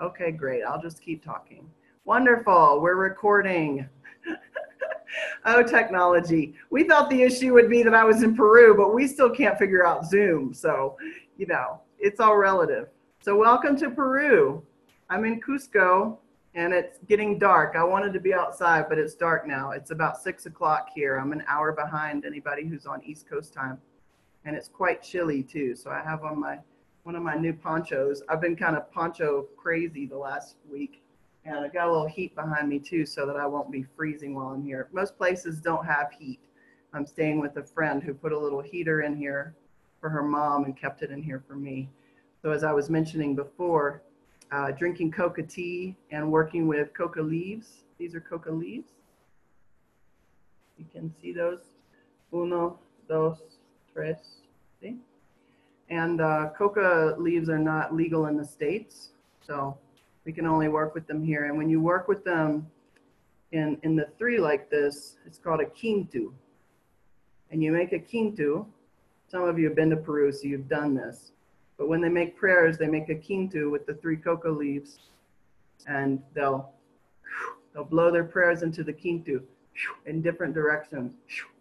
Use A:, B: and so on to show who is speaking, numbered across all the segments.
A: Okay, great. I'll just keep talking. Wonderful. We're recording. Oh, technology. We thought the issue would be that I was in Peru, but we still can't figure out Zoom. So, it's all relative. So, welcome to Peru. I'm in Cusco and it's getting dark. I wanted to be outside, but it's dark now. It's about 6 o'clock here. I'm an hour behind anybody who's on East Coast time. And it's quite chilly too. So, I have on one of my new ponchos. I've been kind of poncho crazy the last week. And I got a little heat behind me too, so that I won't be freezing while I'm here. Most places don't have heat. I'm staying with a friend who put a little heater in here for her mom and kept it in here for me. So as I was mentioning before, drinking coca tea and working with coca leaves. These are coca leaves. You can see those. Uno, dos, tres. See? And coca leaves are not legal in the States. So we can only work with them here. And when you work with them in the three like this, it's called a quinto. And you make a quinto. Some of you have been to Peru, so you've done this. But when they make prayers, they make a quinto with the 3 coca leaves. And they'll blow their prayers into the quinto in different directions.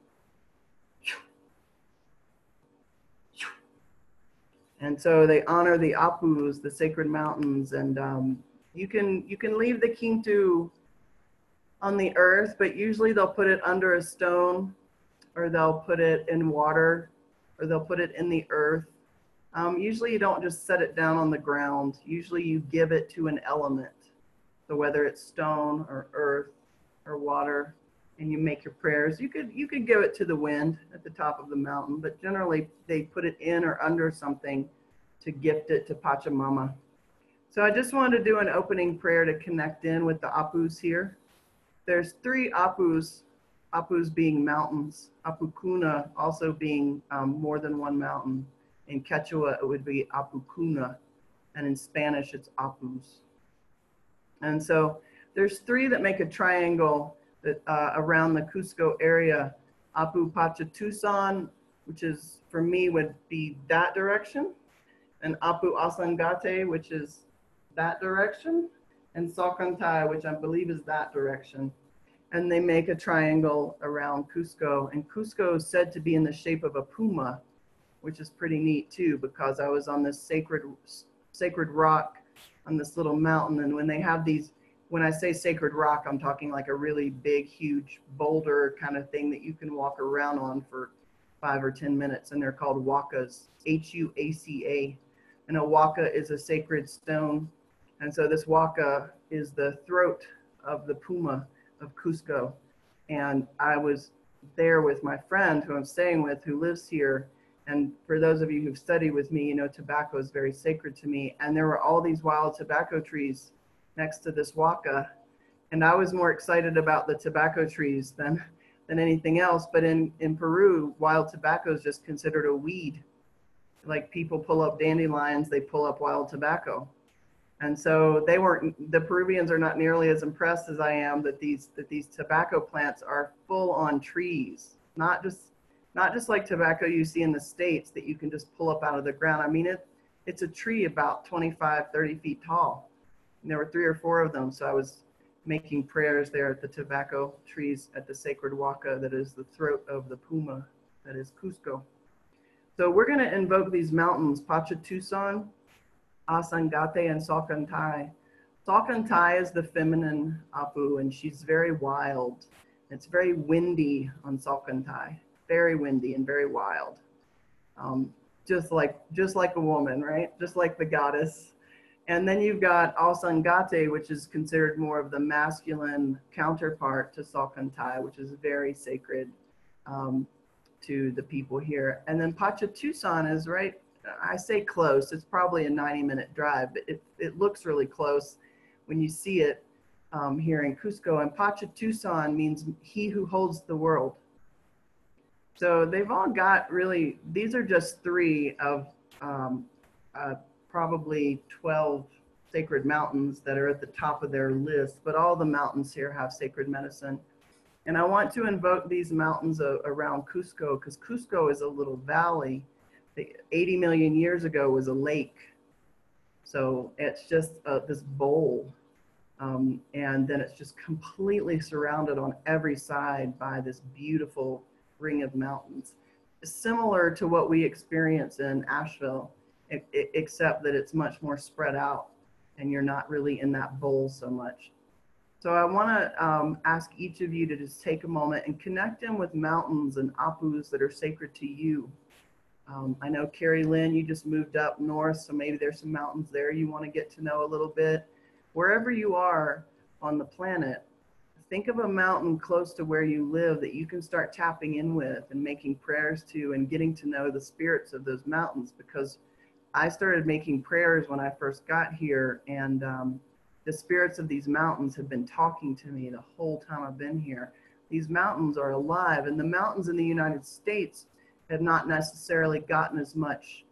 A: And so they honor the Apus, the sacred mountains, and you can leave the quinto on the earth, but usually they'll put it under a stone, or they'll put it in water, or they'll put it in the earth. Usually you don't just set it down on the ground. Usually you give it to an element. So whether it's stone or earth or water, and you make your prayers, you could give it to the wind at the top of the mountain, but generally they put it in or under something to gift it to Pachamama. So I just wanted to do an opening prayer to connect in with the Apus here. There's 3 Apus, Apus being mountains, Apukuna also being more than one mountain. In Quechua, it would be Apucuna, and in Spanish, it's Apus. And so there's 3 that make a triangle that around the Cusco area. Apu Pachatusan, which is, for me, would be that direction, and Apu Asangate, which is that direction, and Salcantay, which I believe is that direction. And they make a triangle around Cusco. And Cusco is said to be in the shape of a puma, which is pretty neat too, because I was on this sacred rock on this little mountain. And when they have these, when I say sacred rock, I'm talking like a really big, huge boulder kind of thing that you can walk around on for 5 or 10 minutes. And they're called huacas, Huaca. And a huaca is a sacred stone. And so this huaca is the throat of the puma of Cusco. And I was there with my friend who I'm staying with, who lives here. And for those of you who've studied with me, you know, tobacco is very sacred to me. And there were all these wild tobacco trees next to this huaca. And I was more excited about the tobacco trees than anything else. But in Peru, wild tobacco is just considered a weed. Like people pull up dandelions, they pull up wild tobacco. And so the Peruvians are not nearly as impressed as I am that these tobacco plants are full on trees, not just like tobacco you see in the States that you can just pull up out of the ground. I mean, it's a tree about 25, 30 feet tall. And there were 3 or 4 of them. So I was making prayers there at the tobacco trees at the sacred huaca that is the throat of the puma, that is Cusco. So we're going to invoke these mountains, Pachatusan, Asangate, and Salcantay. Salcantay is the feminine Apu, and she's very wild. It's very windy on Salcantay, very windy and very wild. Just like a woman, right? Just like the goddess. And then you've got Asangate, which is considered more of the masculine counterpart to Salcantay, which is very sacred to the people here. And then Pachatusan is right, I say close, it's probably a 90-minute drive, but it looks really close when you see it here in Cusco. And Pachatusan means he who holds the world. So they've all got really, these are just 3 of probably 12 sacred mountains that are at the top of their list, but all the mountains here have sacred medicine. And I want to invoke these mountains around Cusco, because Cusco is a little valley. 80 million years ago was a lake. So it's just this bowl. And then it's just completely surrounded on every side by this beautiful ring of mountains, similar to what we experience in Asheville, except that it's much more spread out and you're not really in that bowl so much. So I want to ask each of you to just take a moment and connect in with mountains and apus that are sacred to you. I know Carrie Lynn, you just moved up north, so maybe there's some mountains there you want to get to know a little bit. Wherever you are on the planet, think of a mountain close to where you live that you can start tapping in with and making prayers to and getting to know the spirits of those mountains, because I started making prayers when I first got here, and the spirits of these mountains have been talking to me the whole time I've been here. These mountains are alive, and the mountains in the United States have not necessarily gotten as much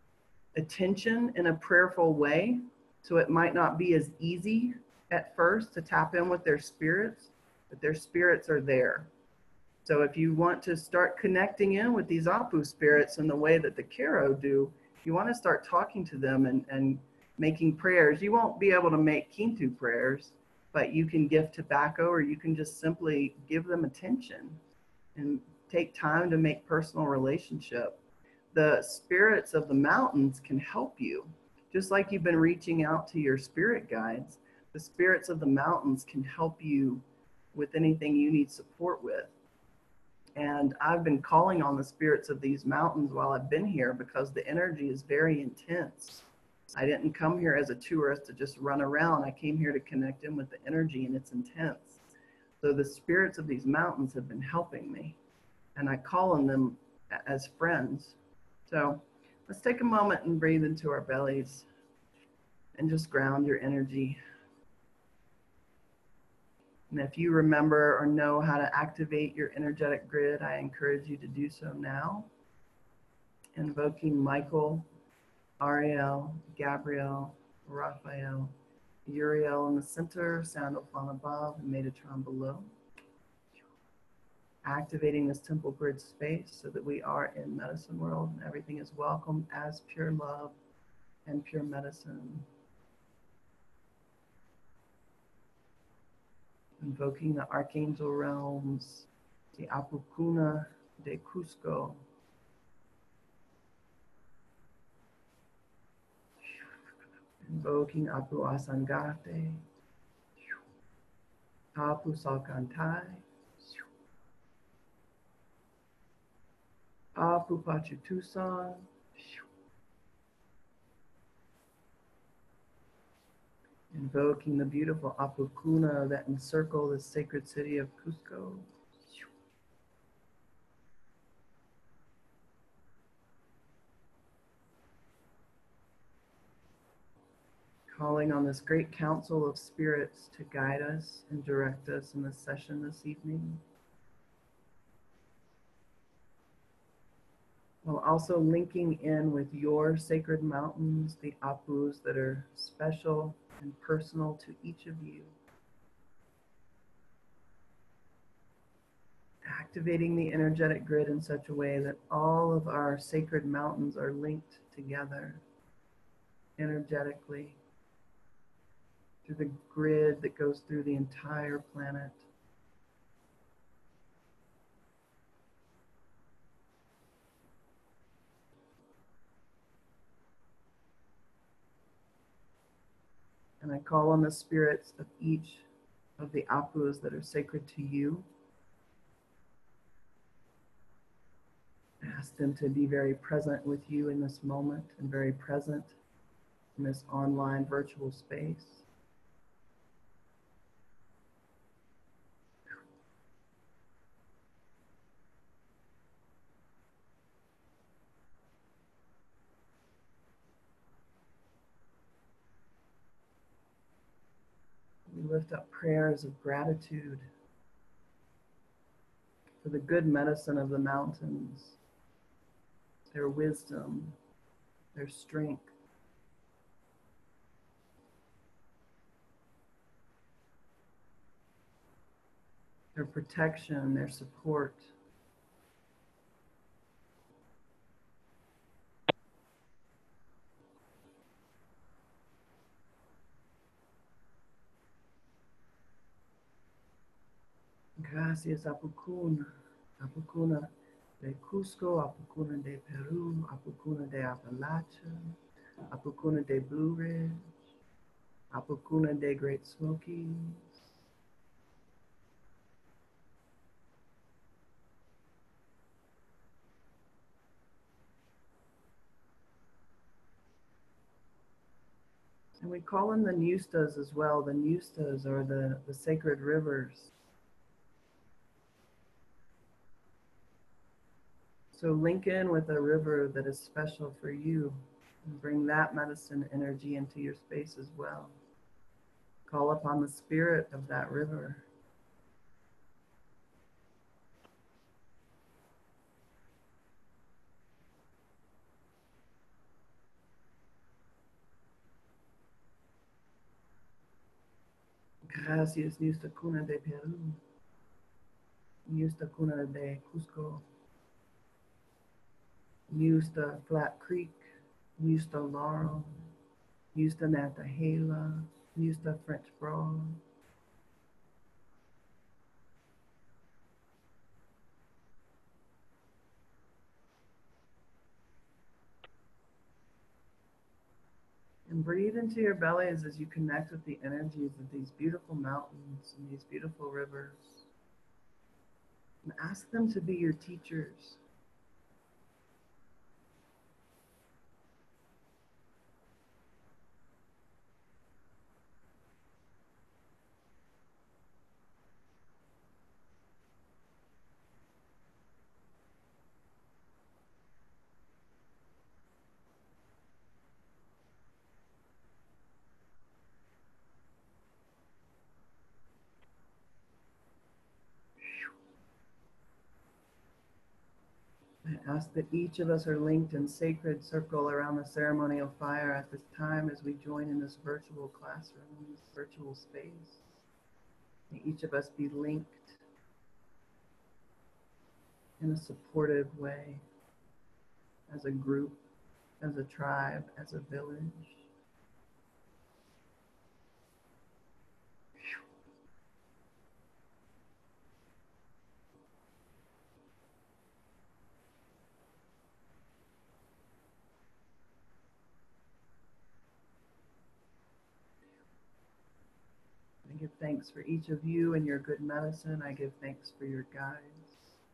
A: attention in a prayerful way. So it might not be as easy at first to tap in with their spirits, but their spirits are there. So if you want to start connecting in with these Apu spirits in the way that the Karo do, you want to start talking to them and making prayers. You won't be able to make Kintu prayers, but you can give tobacco, or you can just simply give them attention and take time to make personal relationship. The spirits of the mountains can help you. Just like you've been reaching out to your spirit guides, the spirits of the mountains can help you with anything you need support with. And I've been calling on the spirits of these mountains while I've been here because the energy is very intense. I didn't come here as a tourist to just run around. I came here to connect in with the energy, and it's intense. So the spirits of these mountains have been helping me, and I call on them as friends. So let's take a moment and breathe into our bellies and just ground your energy. And if you remember or know how to activate your energetic grid, I encourage you to do so now. Invoking Michael, Ariel, Gabriel, Raphael, Uriel in the center, Sandalphon above, and Metatron below. Activating this temple grid space so that we are in medicine world and everything is welcome as pure love and pure medicine. Invoking the archangel realms, the Apukuna de Cusco. Invoking Apu Asangate, Apu Salkantai, Apu Pachitusan, invoking the beautiful Apukuna that encircle the sacred city of Cusco. Calling on this great council of spirits to guide us and direct us in this session this evening. While also linking in with your sacred mountains, the Apus that are special and personal to each of you. Activating the energetic grid in such a way that all of our sacred mountains are linked together energetically through the grid that goes through the entire planet. And I call on the spirits of each of the Apus that are sacred to you. Ask them to be very present with you in this moment and very present in this online virtual space. We lift up prayers of gratitude for the good medicine of the mountains, their wisdom, their strength, their protection, their support. Gracias, Apukuna. Apukuna de Cusco, Apukuna de Peru, Apukuna de Appalachia, Apukuna de Blue Ridge, Apukuna de Great Smokies. And we call in the Nustas as well. The Nustas are the sacred rivers. So link in with a river that is special for you and bring that medicine energy into your space as well. Call upon the spirit of that river. Gracias, Nuestra Cuna de Perú, Nuestra Cuna de Cusco, Nuestra Flat Creek, Nuestra Laurel, Nuestra Nantahala, Nuestra French Broad. And breathe into your bellies as you connect with the energies of these beautiful mountains and these beautiful rivers. And ask them to be your teachers. I ask that each of us are linked in sacred circle around the ceremonial fire at this time as we join in this virtual classroom, this virtual space. May each of us be linked in a supportive way, as a group, as a tribe, as a village. I give thanks for each of you and your good medicine. I give thanks for your guides.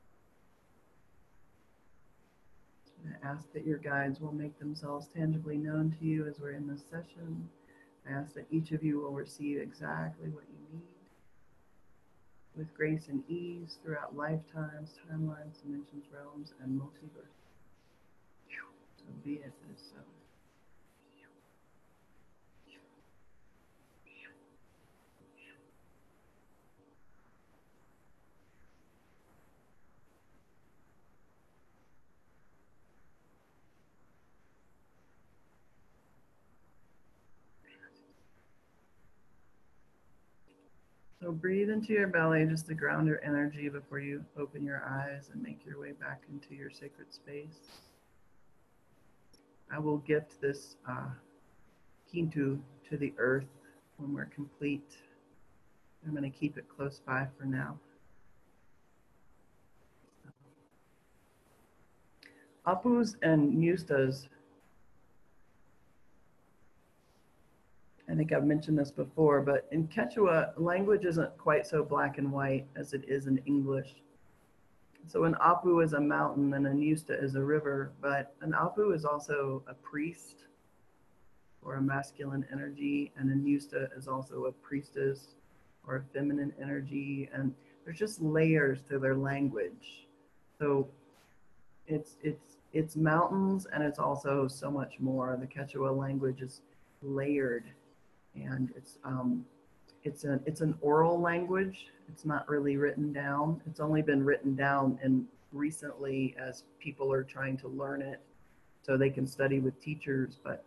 A: I ask that your guides will make themselves tangibly known to you as we're in this session. I ask that each of you will receive exactly what you need with grace and ease throughout lifetimes, timelines, dimensions, realms, and multiverse. So be it as so. So breathe into your belly just to ground your energy before you open your eyes and make your way back into your sacred space. I will gift this Kintu to the earth when we're complete. I'm going to keep it close by for now. Apus and Nustas, I think I've mentioned this before, but in Quechua, language isn't quite so black and white as it is in English. So an Apu is a mountain and a Nusta is a river, but an Apu is also a priest or a masculine energy, and a Nusta is also a priestess or a feminine energy, and there's just layers to their language. So it's mountains, and it's also so much more. The Quechua language is layered, and it's an oral language. It's not really written down. It's only been written down and recently as people are trying to learn it so they can study with teachers. But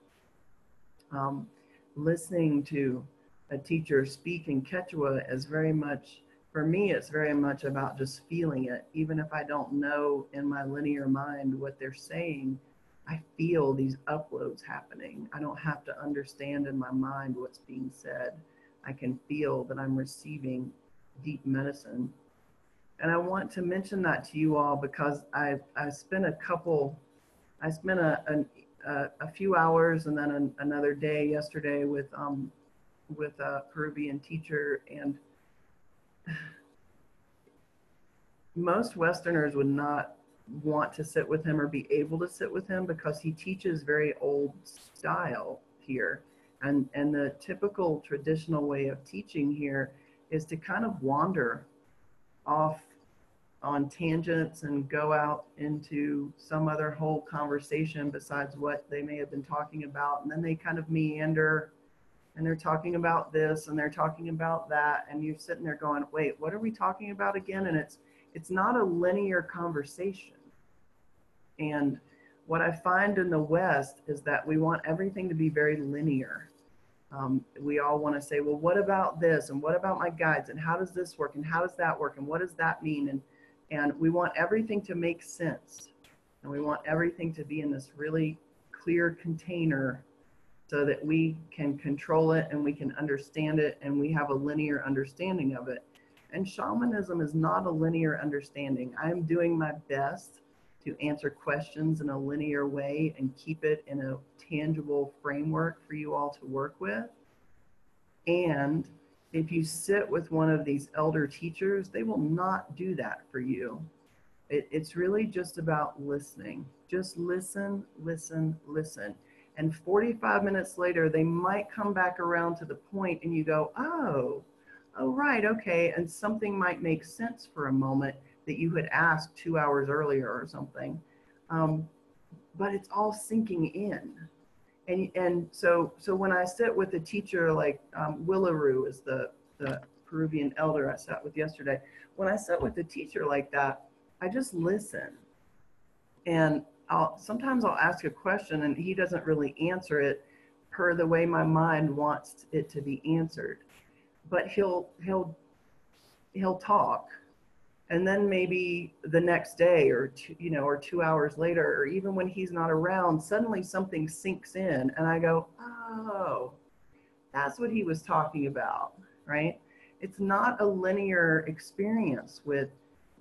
A: listening to a teacher speak in Quechua is very much, for me, it's very much about just feeling it. Even if I don't know in my linear mind what they're saying, I feel these uploads happening. I don't have to understand in my mind what's being said. I can feel that I'm receiving deep medicine. And I want to mention that to you all because I spent a few hours and then another day yesterday with a Peruvian teacher, and most Westerners would not want to sit with him or be able to sit with him because he teaches very old style here. And the typical traditional way of teaching here is to kind of wander off on tangents and go out into some other whole conversation besides what they may have been talking about. And then they kind of meander and they're talking about this and they're talking about that. And you're sitting there going, wait, what are we talking about again? And it's not a linear conversation. And what I find in the West is that we want everything to be very linear. We all want to say, well, what about this? And what about my guides? And how does this work? And how does that work? And what does that mean? And we want everything to make sense. And we want everything to be in this really clear container so that we can control it and we can understand it and we have a linear understanding of it. And shamanism is not a linear understanding. I'm doing my best to answer questions in a linear way and keep it in a tangible framework for you all to work with. And if you sit with one of these elder teachers, they will not do that for you. It's really just about listening. Just listen, listen, listen. And 45 minutes later, they might come back around to the point and you go, oh, right, okay. And something might make sense for a moment that you had asked 2 hours earlier or something. But it's all sinking in. And so when I sit with a teacher like Willaroo is the Peruvian elder I sat with yesterday, when I sit with a teacher like that, I just listen. And sometimes I'll ask a question and he doesn't really answer it per the way my mind wants it to be answered. But he'll talk. And then maybe the next day or 2 hours later, or even when he's not around, suddenly something sinks in and I go, oh, that's what he was talking about, right? It's not a linear experience with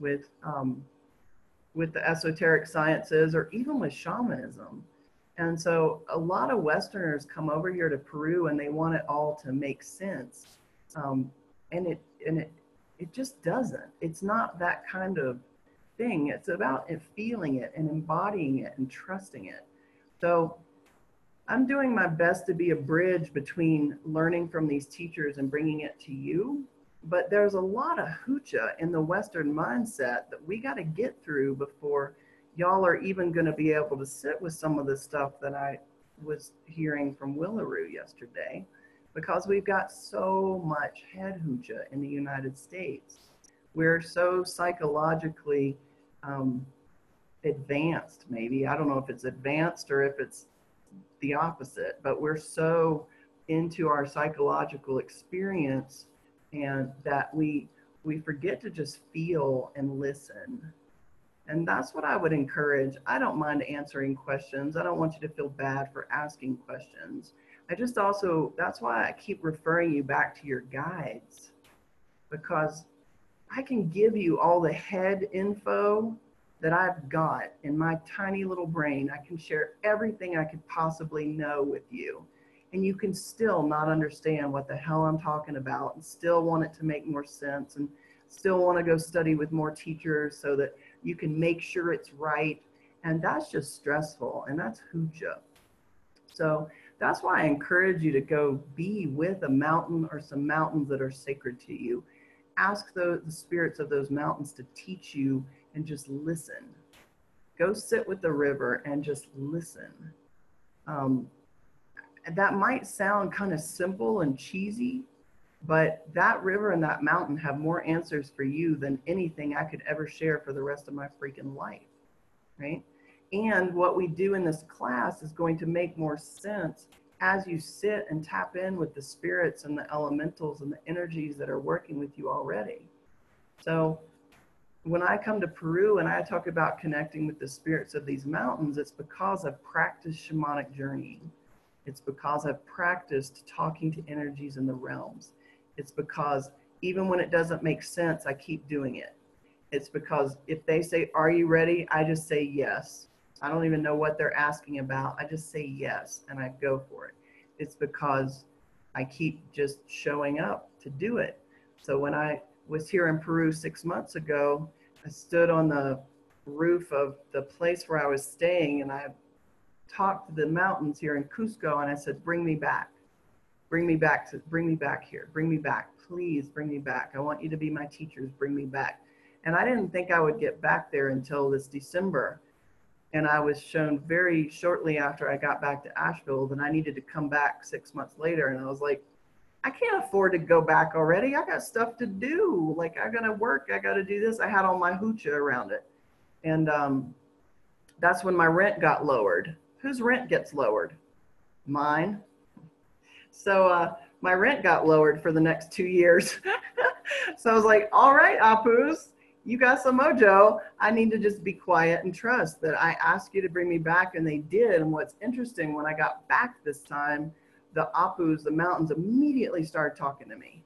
A: the esoteric sciences or even with shamanism. And so a lot of Westerners come over here to Peru and they want it all to make sense. And it just doesn't. It's not that kind of thing. It's about it, feeling it and embodying it and trusting it. So I'm doing my best to be a bridge between learning from these teachers and bringing it to you. But there's a lot of hoocha in the Western mindset that we got to get through before y'all are even going to be able to sit with some of the stuff that I was hearing from Willaroo yesterday. Because we've got so much head hoocha in the United States. We're so psychologically advanced, maybe. I don't know if it's advanced or if it's the opposite, but we're so into our psychological experience and that we forget to just feel and listen. And that's what I would encourage. I don't mind answering questions. I don't want you to feel bad for asking questions. I just also, that's why I keep referring you back to your guides, because I can give you all the head info that I've got in my tiny little brain. I can share everything I could possibly know with you. And you can still not understand what the hell I'm talking about and still want it to make more sense and still want to go study with more teachers so that you can make sure it's right. And that's just stressful and that's hooja. So that's why I encourage you to go be with a mountain or some mountains that are sacred to you. Ask the spirits of those mountains to teach you and just listen. Go sit with the river and just listen. That might sound kind of simple and cheesy, but that river and that mountain have more answers for you than anything I could ever share for the rest of my freaking life, right? And what we do in this class is going to make more sense as you sit and tap in with the spirits and the elementals and the energies that are working with you already. So when I come to Peru and I talk about connecting with the spirits of these mountains, it's because I've practiced shamanic journeying. It's because I've practiced talking to energies in the realms. It's because even when it doesn't make sense, I keep doing it. It's because if they say, "Are you ready?" I just say yes. I don't even know what they're asking about. I just say yes and I go for it. It's because I keep just showing up to do it. So when I was here in Peru 6 months ago, I stood on the roof of the place where I was staying and I talked to the mountains here in Cusco and I said, "Bring me back. Bring me back here. Bring me back. Please bring me back. I want you to be my teachers. Bring me back." And I didn't think I would get back there until this December. And I was shown very shortly after I got back to Asheville that I needed to come back 6 months later. And I was like, I can't afford to go back already. I got stuff to do. Like, I got to work. I got to do this. I had all my hoochah around it. And that's when my rent got lowered. Whose rent gets lowered? Mine. So my rent got lowered for the next 2 years. So I was like, all right, Apus, you got some mojo. I need to just be quiet and trust that I asked you to bring me back, and they did. And what's interesting, when I got back this time, the Apus, the mountains, immediately started talking to me.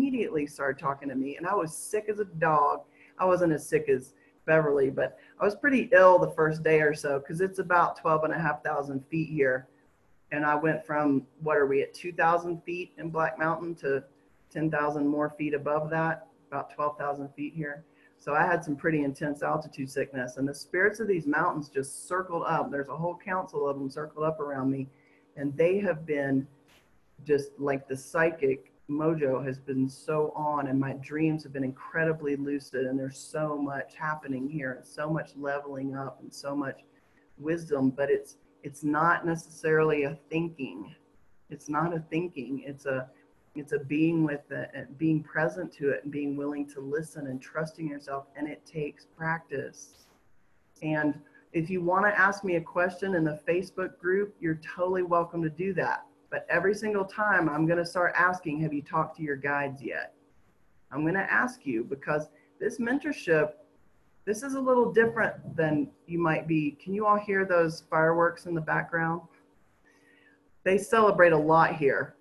A: And I was sick as a dog. I wasn't as sick as Beverly, but I was pretty ill the first day or so because it's about 12,500 feet here. And I went from, what are we at, 2,000 feet in Black Mountain to 10,000 more feet above that, about 12,000 feet here. So I had some pretty intense altitude sickness, and the spirits of these mountains just circled up. There's a whole council of them circled up around me, and they have been just like the psychic mojo has been so on, and my dreams have been incredibly lucid, and there's so much happening here and so much leveling up and so much wisdom, but it's not necessarily a thinking. It's not a thinking. It's a being with it and being present to it and being willing to listen and trusting yourself. And it takes practice. And if you want to ask me a question in the Facebook group, you're totally welcome to do that. But every single time I'm going to start asking, have you talked to your guides yet? I'm going to ask you, because this mentorship, this is a little different than you might be. Can you all hear those fireworks in the background? They celebrate a lot here.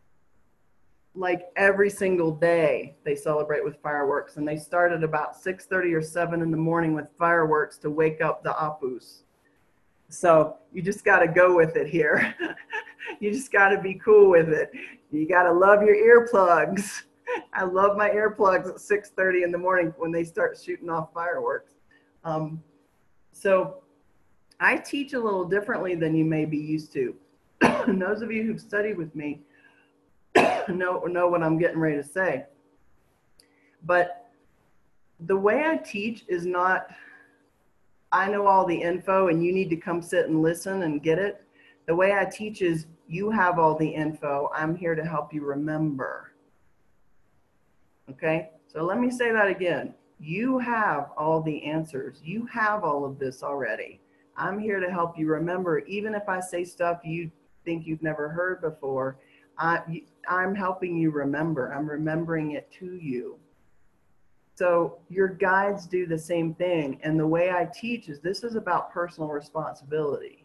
A: Like every single day they celebrate with fireworks, and they start at about 6:30 or 7 in the morning with fireworks to wake up the Apus. So you just got to go with it here. You just got to be cool with it. You got to love your earplugs. I love my earplugs at 6:30 in the morning when they start shooting off fireworks. So I teach a little differently than you may be used to. And those of you who've studied with me know what I'm getting ready to say. But the way I teach is not, I know all the info and you need to come sit and listen and get it. The way I teach is, you have all the info. I'm here to help you remember. Okay, so let me say that again. You have all the answers. You have all of this already. I'm here to help you remember. Even if I say stuff you think you've never heard before, I'm helping you remember. I'm remembering it to you. So your guides do the same thing. And the way I teach is, this is about personal responsibility.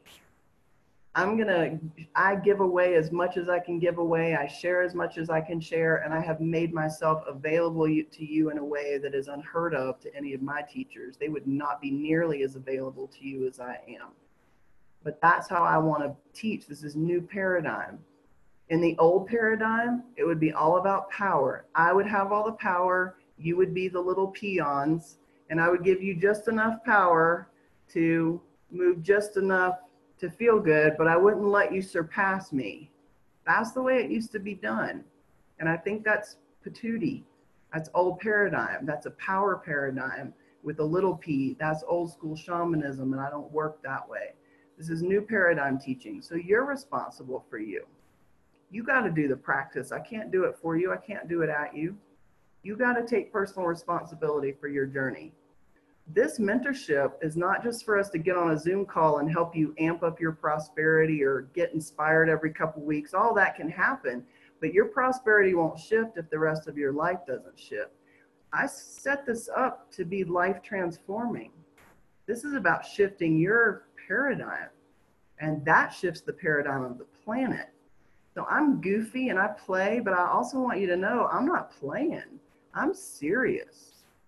A: I give away as much as I can give away. I share as much as I can share. And I have made myself available to you in a way that is unheard of to any of my teachers. They would not be nearly as available to you as I am. But that's how I want to teach. This is new paradigm. In the old paradigm, it would be all about power. I would have all the power. You would be the little peons. And I would give you just enough power to move just enough to feel good, but I wouldn't let you surpass me. That's the way it used to be done. And I think that's patootie. That's old paradigm. That's a power paradigm with a little p. That's old school shamanism, and I don't work that way. This is new paradigm teaching. So you're responsible for you. You got to do the practice. I can't do it for you. I can't do it at you. You got to take personal responsibility for your journey. This mentorship is not just for us to get on a Zoom call and help you amp up your prosperity or get inspired every couple of weeks. All that can happen, but your prosperity won't shift if the rest of your life doesn't shift. I set this up to be life transforming. This is about shifting your paradigm, and that shifts the paradigm of the planet. So I'm goofy and I play, but I also want you to know I'm not playing. I'm serious.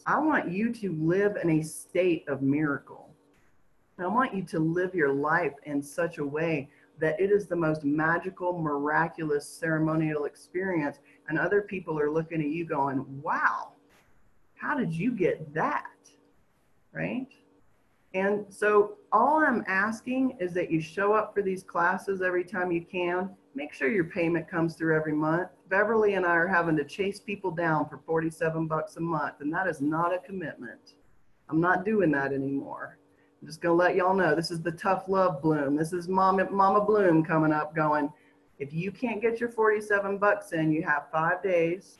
A: I want you to live in a state of miracle. I want you to live your life in such a way that it is the most magical, miraculous ceremonial experience. And other people are looking at you going, wow, how did you get that? Right? And so all I'm asking is that you show up for these classes every time you can. Make sure your payment comes through every month. Beverly and I are having to chase people down for $47 a month, and that is not a commitment. I'm not doing that anymore. I'm just gonna let y'all know, this is the tough love Bloom. This is Mama Bloom coming up going, if you can't get your 47 bucks in, you have 5 days.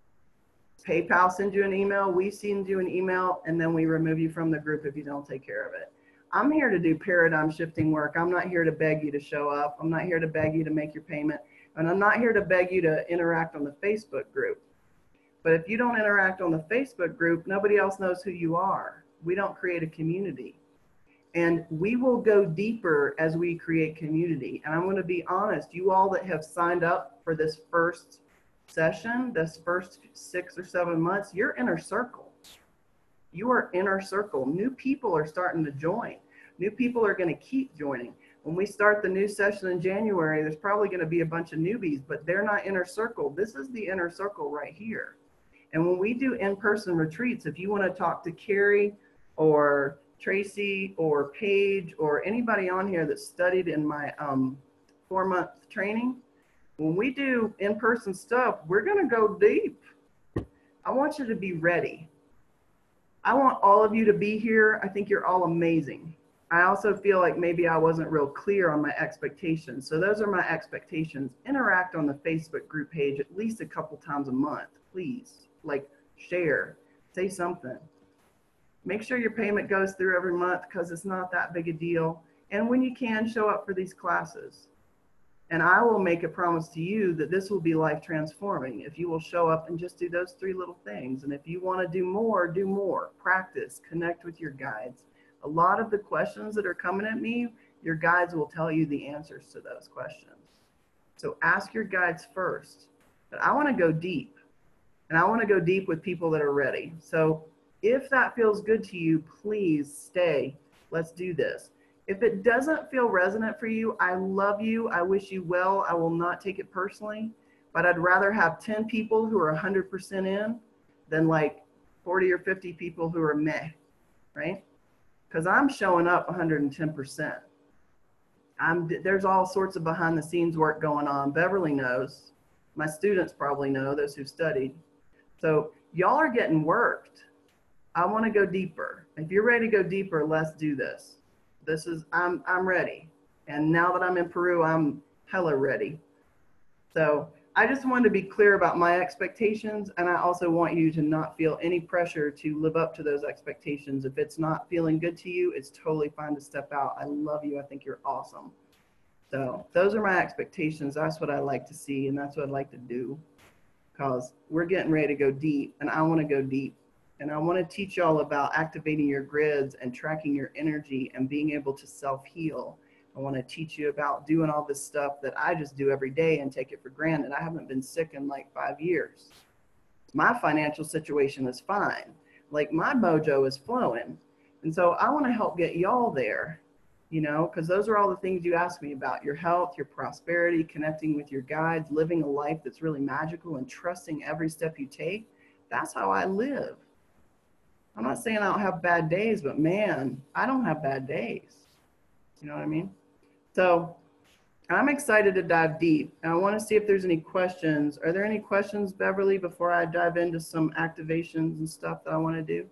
A: PayPal sends you an email, we send you an email, and then we remove you from the group if you don't take care of it. I'm here to do paradigm shifting work. I'm not here to beg you to show up. I'm not here to beg you to make your payment. And I'm not here to beg you to interact on the Facebook group. But if you don't interact on the Facebook group, nobody else knows who you are. We don't create a community. And we will go deeper as we create community. And I'm going to be honest, you all that have signed up for this first session, this first 6 or 7 months, you're inner circle. You are inner circle. New people are starting to join. New people are going to keep joining. When we start the new session in January, there's probably going to be a bunch of newbies, but they're not inner circle. This is the inner circle right here. And when we do in-person retreats, if you want to talk to Carrie or Tracy or Paige or anybody on here that studied in my 4-month training, when we do in-person stuff, we're going to go deep. I want you to be ready. I want all of you to be here. I think you're all amazing. I also feel like maybe I wasn't real clear on my expectations. So those are my expectations. Interact on the Facebook group page at least a couple times a month, please. Like, share, say something. Make sure your payment goes through every month because it's not that big a deal. And when you can, show up for these classes. And I will make a promise to you that this will be life transforming if you will show up and just do those 3 little things. And if you want to do more, practice, connect with your guides. A lot of the questions that are coming at me, your guides will tell you the answers to those questions. So ask your guides first. But I want to go deep, and I want to go deep with people that are ready. So if that feels good to you, please stay. Let's do this. If it doesn't feel resonant for you, I love you. I wish you well. I will not take it personally, but I'd rather have 10 people who are 100% in than like 40 or 50 people who are meh, right? Because I'm showing up 110%. There's all sorts of behind the scenes work going on. Beverly knows. My students probably know, those who studied. So y'all are getting worked. I want to go deeper. If you're ready to go deeper, let's do this. I'm ready. And now that I'm in Peru, I'm hella ready. So I just wanted to be clear about my expectations. And I also want you to not feel any pressure to live up to those expectations. If it's not feeling good to you, it's totally fine to step out. I love you. I think you're awesome. So those are my expectations. That's what I like to see. And that's what I'd like to do, because we're getting ready to go deep, and I want to go deep. And I want to teach y'all about activating your grids and tracking your energy and being able to self-heal. I want to teach you about doing all this stuff that I just do every day and take it for granted. I haven't been sick in like 5 years. My financial situation is fine. Like, my mojo is flowing. And so I want to help get y'all there, you know, because those are all the things you asked me about: your health, your prosperity, connecting with your guides, living a life that's really magical and trusting every step you take. That's how I live. I'm not saying I don't have bad days, but man, I don't have bad days. You know what I mean? So I'm excited to dive deep. And I want to see if there's any questions. Are there any questions, Beverly, before I dive into some activations and stuff that I want to do?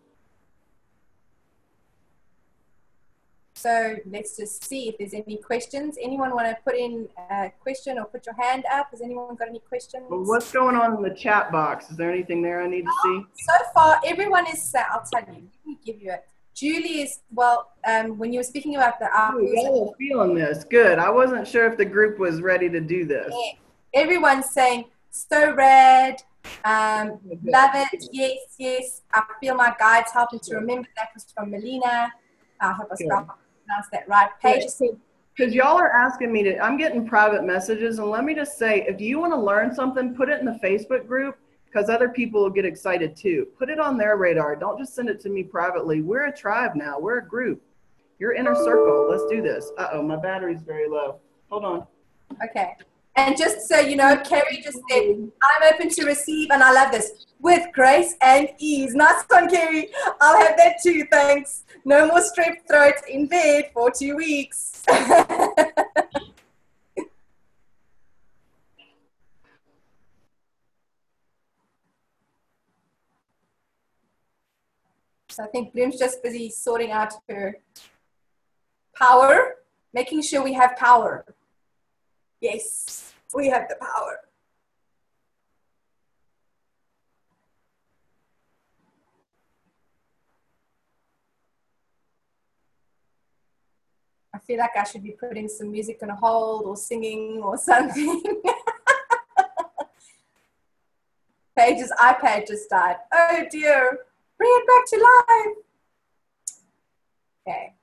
B: So let's just see if there's any questions. Anyone want to put in a question or put your hand up? Has anyone got any questions?
A: Well, what's going on in the chat box? Is there anything there I need to see?
B: So far, everyone is, I'll tell you, let me give you it. Julie is, well, when you were speaking about the
A: y'all are feeling this. Good. I wasn't sure if the group was ready to do this.
B: Yeah. Everyone's saying, so red, love it, yes, yes. I feel my guides helping to remember. That was from Melina. I hope I pronounced that right. Paige said,
A: because y'all are asking me I'm getting private messages, and let me just say, if you want to learn something, put it in the Facebook group. because other people will get excited too. Put it on their radar. Don't just send it to me privately. We're a tribe now. We're a group. Your inner circle. Let's do this. Uh-oh, my battery's very low. Hold on.
B: Okay. And just so you know, Kerry just said, I'm open to receive, and I love this, with grace and ease. Nice one, Kerry. I'll have that too, thanks. No more strep throat in bed for 2 weeks. So I think Bloom's just busy sorting out her power, making sure we have power. Yes, we have the power. I feel like I should be putting some music on hold or singing or something. Paige's iPad just died. Oh dear, bring it back to life. Okay.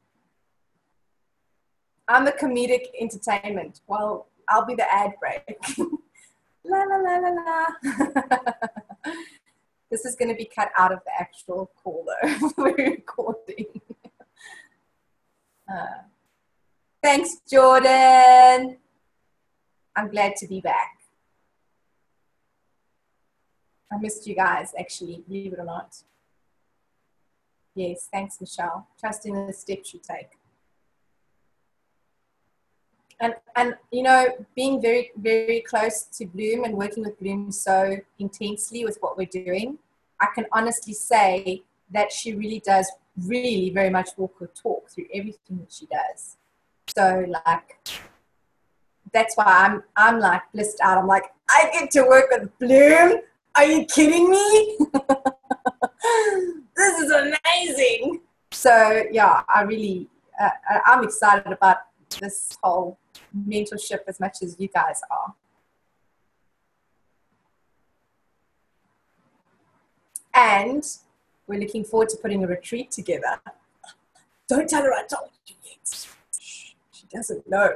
B: I'm the comedic entertainment. Well, I'll be the ad break. La la la la la. This is going to be cut out of the actual call though. We're recording. Thanks, Jordan. I'm glad to be back. I missed you guys, actually, believe it or not. Yes, thanks, Michelle. Trust in the steps you take. And you know, being very, very close to Bloom and working with Bloom so intensely with what we're doing, I can honestly say that she really does really very much walk her talk through everything that she does. So like, that's why I'm like blissed out. I'm like, I get to work with Bloom. Are you kidding me? This is amazing. So yeah, I really, I'm excited about this whole mentorship as much as you guys are. And we're looking forward to putting a retreat together. Don't tell her I told you yet. She doesn't know.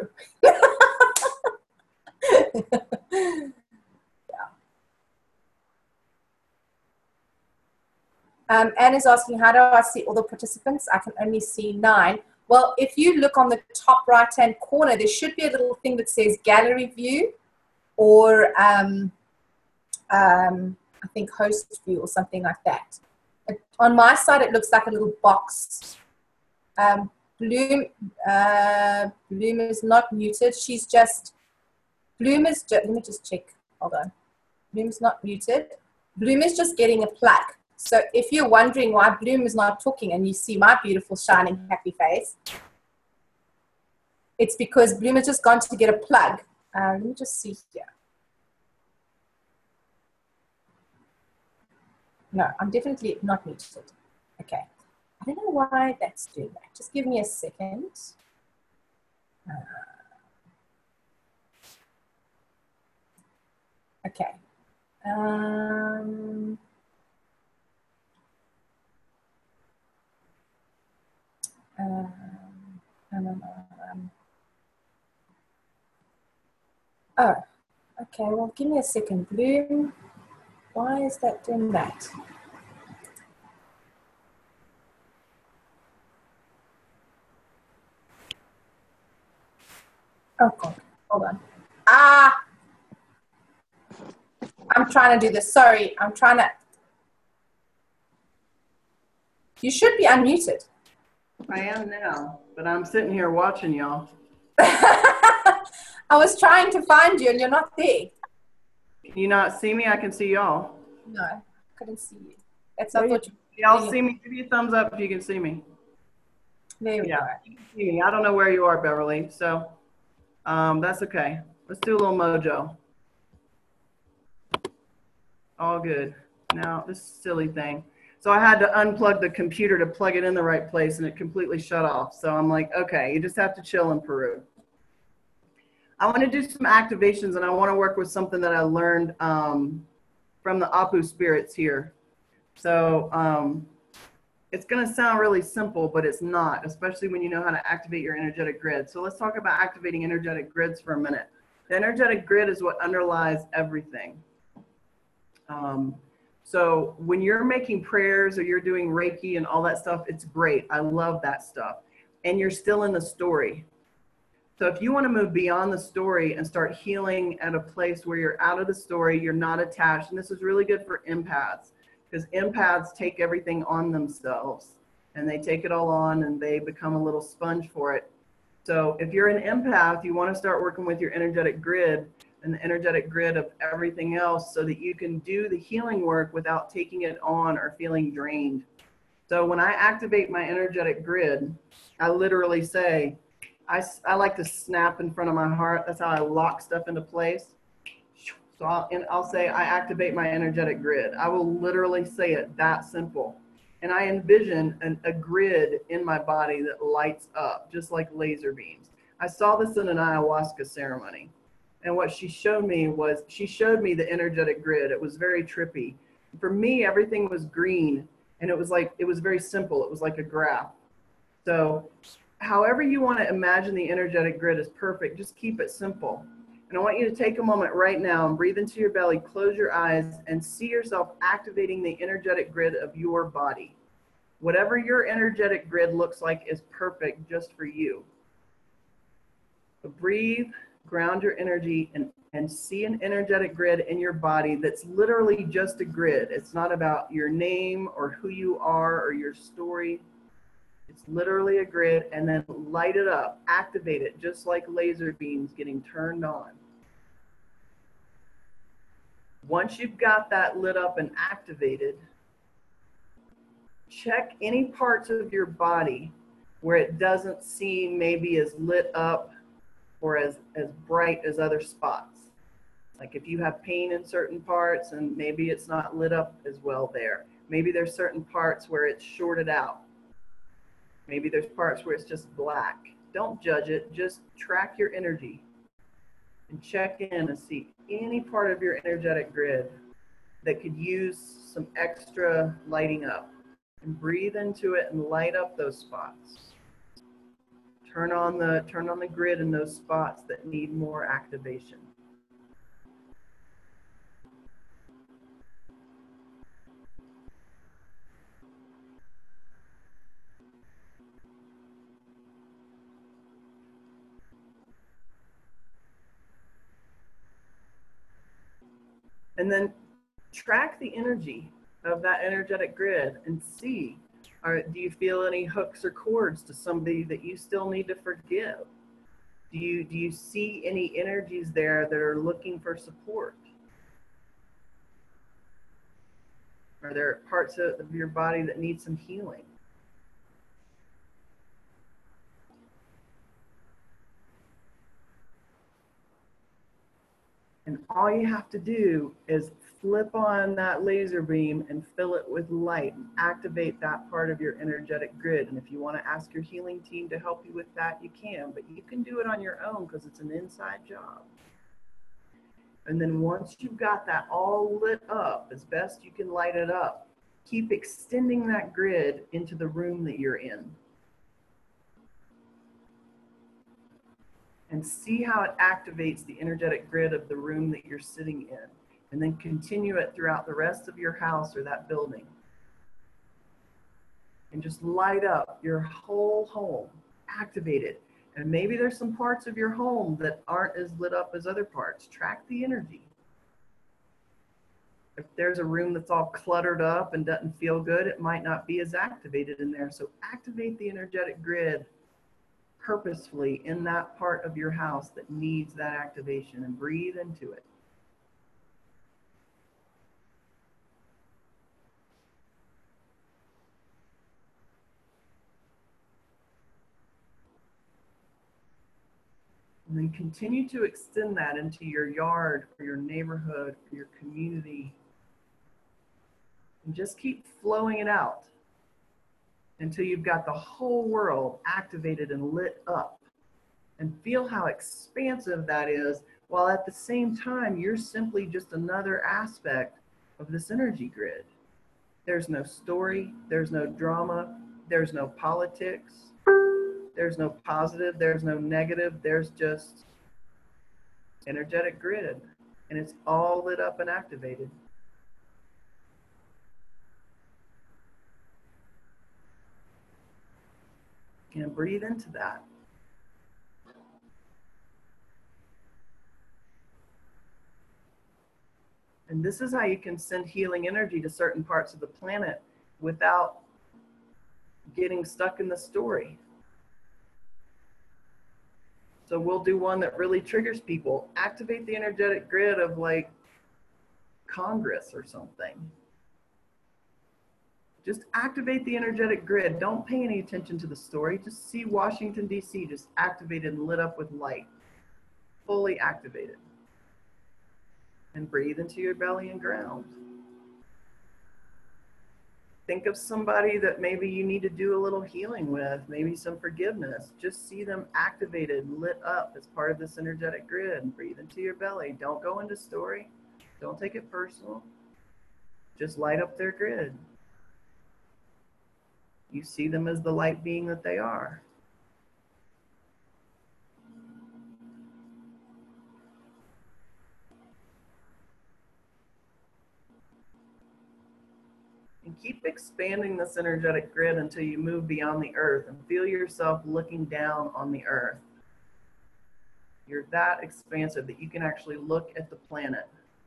B: Anne is asking, how do I see all the participants? I can only see 9. Well, if you look on the top right-hand corner, there should be a little thing that says gallery view or I think host view or something like that. On my side, it looks like a little box. Bloom is not muted. She's just, Bloom is just, let me just check. Hold on. Bloom is not muted. Bloom is just getting a plug. So if you're wondering why Bloom is not talking and you see my beautiful, shining, happy face, it's because Bloom has just gone to get a plug. Let me just see here. No, I'm definitely not muted. Okay. I don't know why that's doing that. Just give me a second. Okay. Oh, okay. Well, give me a second, Bloom. Why is that doing that? Oh, God. Hold on. I'm trying to do this. Sorry. I'm trying to. You should be unmuted.
A: I am now, but I'm sitting here watching y'all.
B: I was trying to find you and you're not there.
A: Can you not see me? I can see y'all.
B: No, I couldn't see you. That's I thought you.
A: Y'all see me? Give me a thumbs up if you can see me.
B: There we go.
A: You can see me. I don't know where you are, Beverly. So that's okay. Let's do a little mojo. All good. Now this silly thing. So I had to unplug the computer to plug it in the right place and it completely shut off. So I'm like, okay, you just have to chill in Peru. I want to do some activations and I want to work with something that I learned from the Apu spirits here. So it's going to sound really simple, but it's not, especially when you know how to activate your energetic grid. So let's talk about activating energetic grids for a minute. The energetic grid is what underlies everything. So when you're making prayers or you're doing Reiki and all that stuff, it's great. I love that stuff. And you're still in the story. So if you want to move beyond the story and start healing at a place where you're out of the story, you're not attached. And this is really good for empaths, because empaths take everything on themselves and they take it all on and they become a little sponge for it. So if you're an empath, you want to start working with your energetic grid and the energetic grid of everything else so that you can do the healing work without taking it on or feeling drained. So when I activate my energetic grid, I literally say, I like to snap in front of my heart. That's how I lock stuff into place. So I'll say, I activate my energetic grid. I will literally say it that simple. And I envision a grid in my body that lights up, just like laser beams. I saw this in an ayahuasca ceremony. And what she showed me was, she showed me the energetic grid. It was very trippy. For me, everything was green. And it was very simple. It was like a graph. So however you want to imagine the energetic grid is perfect. Just keep it simple. And I want you to take a moment right now and breathe into your belly, close your eyes, and see yourself activating the energetic grid of your body. Whatever your energetic grid looks like is perfect just for you. So breathe, ground your energy, and see an energetic grid in your body that's literally just a grid. It's not about your name or who you are or your story. It's literally a grid, and then light it up, activate it, just like laser beams getting turned on. Once you've got that lit up and activated, check any parts of your body where it doesn't seem maybe as lit up or as bright as other spots. Like if you have pain in certain parts and maybe it's not lit up as well there. Maybe there's certain parts where it's shorted out. Maybe there's parts where it's just black. Don't judge it, just track your energy and check in and see any part of your energetic grid that could use some extra lighting up. And breathe into it and light up those spots. Turn on the grid in those spots that need more activation. And then track the energy of that energetic grid and see, do you feel any hooks or cords to somebody that you still need to forgive? Do you see any energies there that are looking for support? Are there parts of your body that need some healing? And all you have to do is flip on that laser beam and fill it with light and activate that part of your energetic grid. And if you want to ask your healing team to help you with that, you can, but you can do it on your own because it's an inside job. And then once you've got that all lit up, as best you can light it up, keep extending that grid into the room that you're in. And see how it activates the energetic grid of the room that you're sitting in. And then continue it throughout the rest of your house or that building. And just light up your whole home, activate it. And maybe there's some parts of your home that aren't as lit up as other parts. Track the energy. If there's a room that's all cluttered up and doesn't feel good, it might not be as activated in there. So activate the energetic grid purposefully in that part of your house that needs that activation, and breathe into it. And then continue to extend that into your yard or your neighborhood or your community. And just keep flowing it out until you've got the whole world activated and lit up. And feel how expansive that is, while at the same time, you're simply just another aspect of this energy grid. There's no story, there's no drama, there's no politics, there's no positive, there's no negative, there's just energetic grid. And it's all lit up and activated. And breathe into that. And this is how you can send healing energy to certain parts of the planet without getting stuck in the story. So we'll do one that really triggers people. Activate the energetic grid of like Congress or something. Just activate the energetic grid. Don't pay any attention to the story. Just see Washington, D.C. just activated and lit up with light. Fully activated. And breathe into your belly and ground. Think of somebody that maybe you need to do a little healing with, maybe some forgiveness. Just see them activated, lit up as part of this energetic grid. And breathe into your belly. Don't go into story. Don't take it personal. Just light up their grid. You see them as the light being that they are. And keep expanding this energetic grid until you move beyond the earth and feel yourself looking down on the earth. You're that expansive that you can actually look at the planet.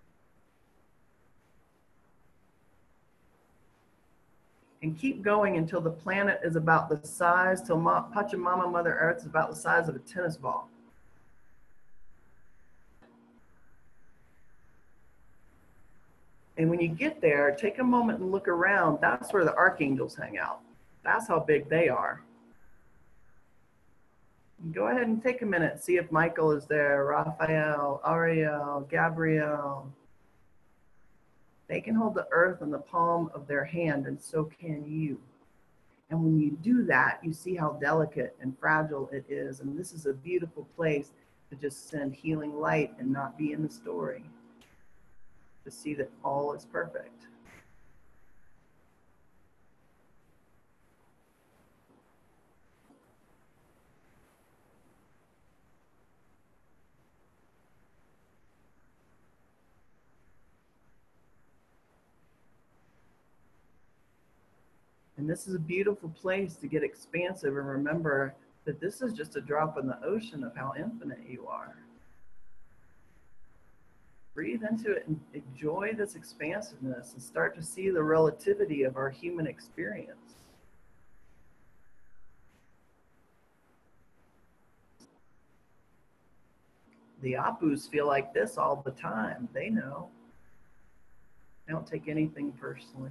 A: And keep going until the planet is about the size, till Pachamama, Mother Earth, is about the size of a tennis ball. And when you get there, take a moment and look around. That's where the archangels hang out. That's how big they are. And go ahead and take a minute, see if Michael is there, Raphael, Ariel, Gabriel. They can hold the earth in the palm of their hand, and so can you. And when you do that, you see how delicate and fragile it is. And this is a beautiful place to just send healing light and not be in the story. To see that all is perfect. And this is a beautiful place to get expansive and remember that this is just a drop in the ocean of how infinite you are. Breathe into it and enjoy this expansiveness and start to see the relativity of our human experience. The Apus feel like this all the time. They know. They don't take anything personally.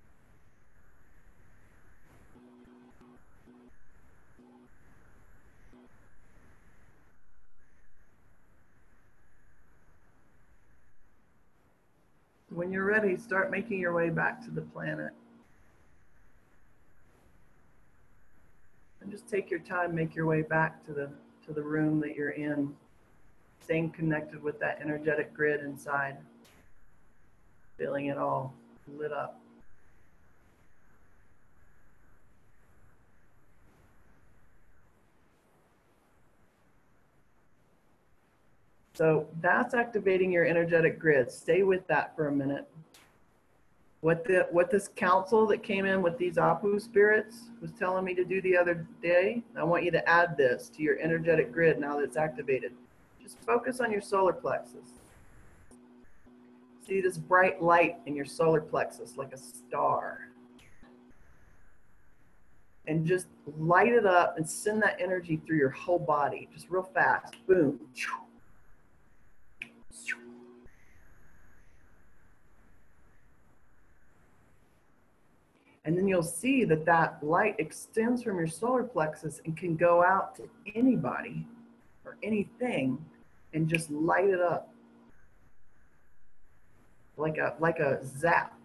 A: When you're ready, start making your way back to the planet. And just take your time, make your way back to the room that you're in, staying connected with that energetic grid inside, feeling it all lit up. So that's activating your energetic grid. Stay with that for a minute. What this council that came in with these Apu spirits was telling me to do the other day, I want you to add this to your energetic grid now that it's activated. Just focus on your solar plexus. See this bright light in your solar plexus like a star. And just light it up and send that energy through your whole body, just real fast. Boom. And then you'll see that that light extends from your solar plexus and can go out to anybody or anything and just light it up like a zap.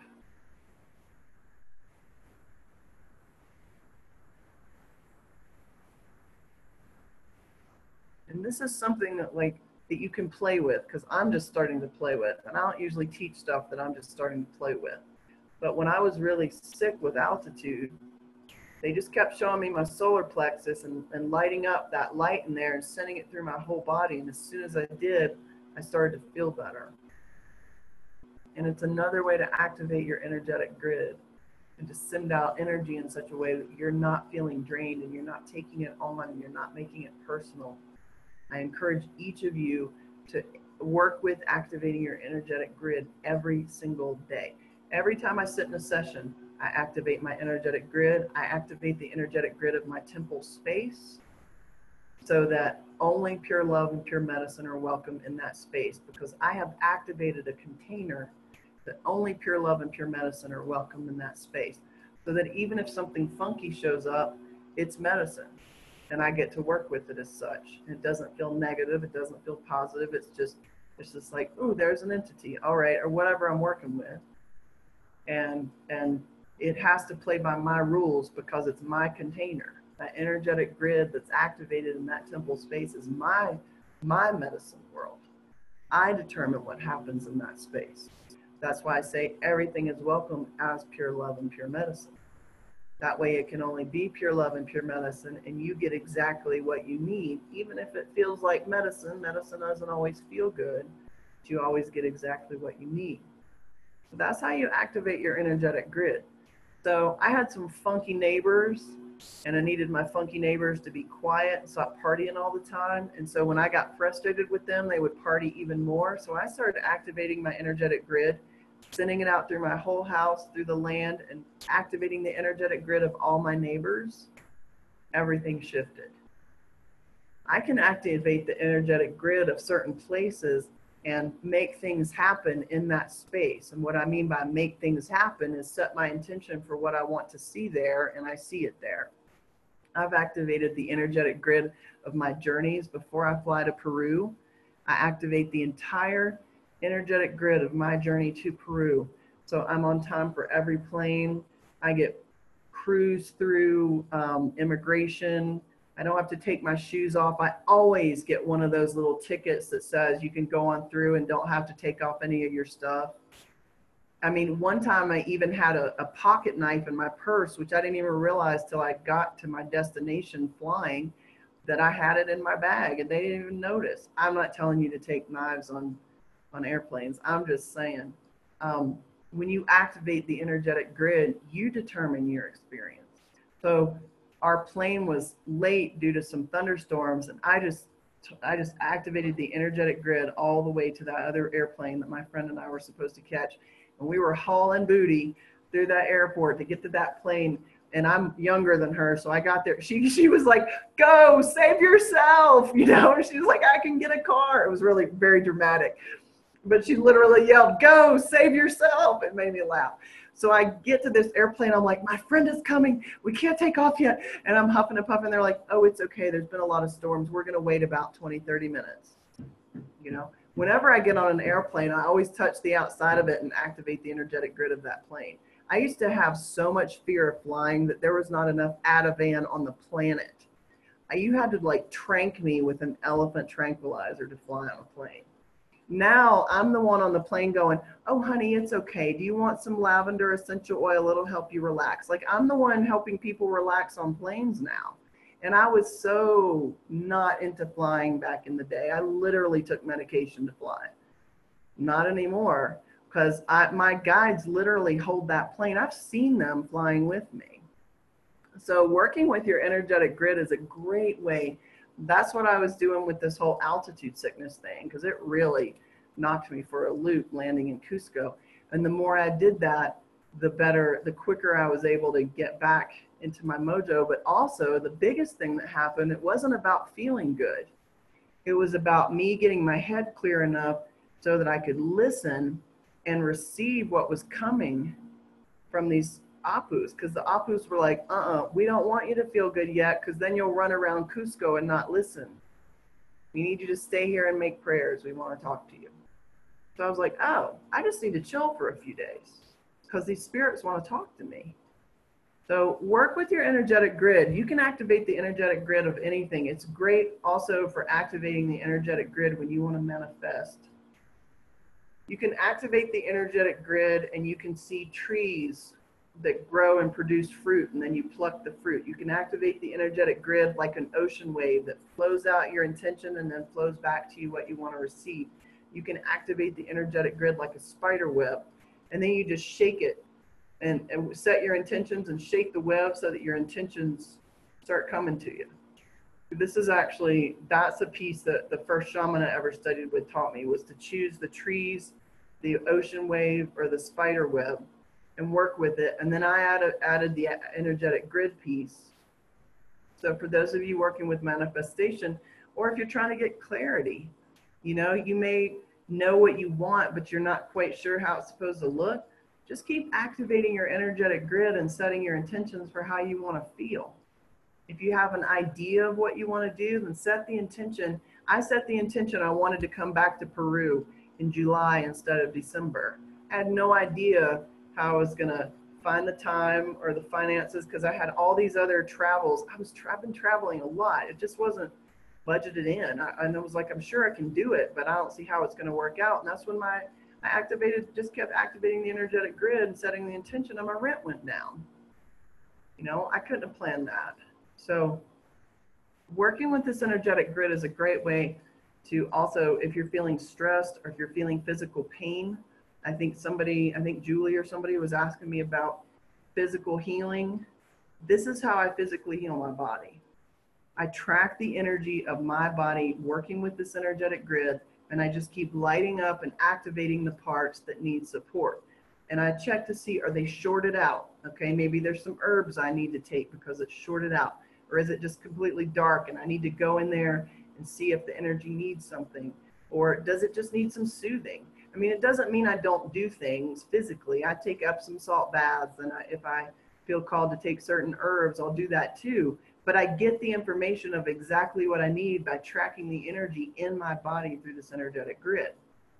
A: And this is something that that you can play with, because I'm just starting to play with, and I don't usually teach stuff that I'm just starting to play with. But when I was really sick with altitude, they just kept showing me my solar plexus and lighting up that light in there and sending it through my whole body. And as soon as I did, I started to feel better. And it's another way to activate your energetic grid, and to send out energy in such a way that you're not feeling drained and you're not taking it on and you're not making it personal. I encourage each of you to work with activating your energetic grid every single day. Every time I sit in a session, I activate my energetic grid. I activate the energetic grid of my temple space so that only pure love and pure medicine are welcome in that space, because I have activated a container that only pure love and pure medicine are welcome in that space, so that even if something funky shows up, it's medicine and I get to work with it as such. It doesn't feel negative, it doesn't feel positive, it's just like, ooh, there's an entity, all right, or whatever I'm working with. And it has to play by my rules because it's my container. That energetic grid that's activated in that temple space is my medicine world. I determine what happens in that space. That's why I say everything is welcome as pure love and pure medicine. That way it can only be pure love and pure medicine, and you get exactly what you need. Even if it feels like medicine doesn't always feel good, but you always get exactly what you need. So that's how you activate your energetic grid. So I had some funky neighbors, and I needed my funky neighbors to be quiet and stop partying all the time. And so when I got frustrated with them, they would party even more. So I started activating my energetic grid, sending it out through my whole house, through the land, and activating the energetic grid of all my neighbors. Everything shifted. I can activate the energetic grid of certain places and make things happen in that space. And what I mean by make things happen is set my intention for what I want to see there, and I see it there. I've activated the energetic grid of my journeys. Before I fly to Peru, I activate the entire energetic grid of my journey to Peru. So I'm on time for every plane. I get cruise through immigration. I don't have to take my shoes off. I always get one of those little tickets that says you can go on through and don't have to take off any of your stuff. I mean, one time I even had a pocket knife in my purse, which I didn't even realize till I got to my destination flying, that I had it in my bag and they didn't even notice. I'm not telling you to take knives on airplanes. I'm just saying, when you activate the energetic grid, you determine your experience. So our plane was late due to some thunderstorms, and I just activated the energetic grid all the way to that other airplane that my friend and I were supposed to catch. And we were hauling booty through that airport to get to that plane. And I'm younger than her, so I got there. She was like, "Go, save yourself," you know. And she was like, "I can get a car." It was really very dramatic, but she literally yelled, "Go, save yourself." It made me laugh. So I get to this airplane. I'm like, "My friend is coming. We can't take off yet." And I'm huffing and puffing. They're like, "Oh, it's okay. There's been a lot of storms. We're going to wait about 20, 30 minutes. You know, whenever I get on an airplane, I always touch the outside of it and activate the energetic grid of that plane. I used to have so much fear of flying that there was not enough Ativan on the planet. You had to like trank me with an elephant tranquilizer to fly on a plane. Now I'm the one on the plane going, "Oh, honey, it's okay. Do you want some lavender essential oil? It'll help you relax." Like, I'm the one helping people relax on planes now. And I was so not into flying back in the day. I literally took medication to fly. Not anymore, because my guides literally hold that plane. I've seen them flying with me. So working with your energetic grid is a great way. That's what I was doing with this whole altitude sickness thing, because it really knocked me for a loop landing in Cusco. And the more I did that, the better, the quicker I was able to get back into my mojo. But also the biggest thing that happened, it wasn't about feeling good. It was about me getting my head clear enough so that I could listen and receive what was coming from these Apus, because the Apus were like, we don't want you to feel good yet, because then you'll run around Cusco and not listen. We need you to stay here and make prayers. We want to talk to you. So I was like, oh, I just need to chill for a few days because these spirits want to talk to me. So work with your energetic grid. You can activate the energetic grid of anything. It's great also for activating the energetic grid when you want to manifest. You can activate the energetic grid and you can see trees that grow and produce fruit, and then you pluck the fruit. You can activate the energetic grid like an ocean wave that flows out your intention and then flows back to you what you want to receive. You can activate the energetic grid like a spider web, and then you just shake it and set your intentions and shake the web so that your intentions start coming to you. This is actually, that's a piece that the first shaman I ever studied with taught me, was to choose the trees, the ocean wave, or the spider web and work with it. And then I added the energetic grid piece. So for those of you working with manifestation, or if you're trying to get clarity, you know, you may know what you want, but you're not quite sure how it's supposed to look. Just keep activating your energetic grid and setting your intentions for how you want to feel. If you have an idea of what you want to do, then set the intention. I set the intention I wanted to come back to Peru in July instead of December. I had no idea how I was going to find the time or the finances, because I had all these other travels. I've been traveling a lot. It just wasn't budgeted in. And I was like, I'm sure I can do it, but I don't see how it's going to work out. And that's when I just kept activating the energetic grid and setting the intention, and my rent went down. You know, I couldn't have planned that. So working with this energetic grid is a great way to also, if you're feeling stressed or if you're feeling physical pain. I think Julie or somebody was asking me about physical healing. This is how I physically heal my body. I track the energy of my body working with this energetic grid, and I just keep lighting up and activating the parts that need support. And I check to see, are they shorted out? Okay, maybe there's some herbs I need to take because it's shorted out. Or is it just completely dark and I need to go in there and see if the energy needs something? Or does it just need some soothing? I mean, it doesn't mean I don't do things physically. I take Epsom salt baths, and if I feel called to take certain herbs, I'll do that too. But I get the information of exactly what I need by tracking the energy in my body through this energetic grid.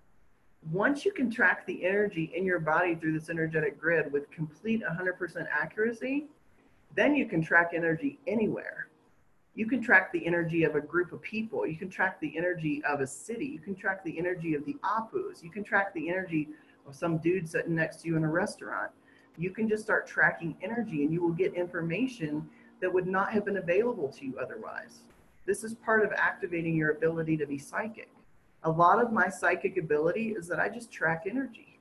A: Once you can track the energy in your body through this energetic grid with complete 100% accuracy, then you can track energy anywhere. You can track the energy of a group of people. You can track the energy of a city. You can track the energy of the Apus. You can track the energy of some dude sitting next to you in a restaurant. You can just start tracking energy, and you will get information that would not have been available to you otherwise. This is part of activating your ability to be psychic. A lot of my psychic ability is that I just track energy.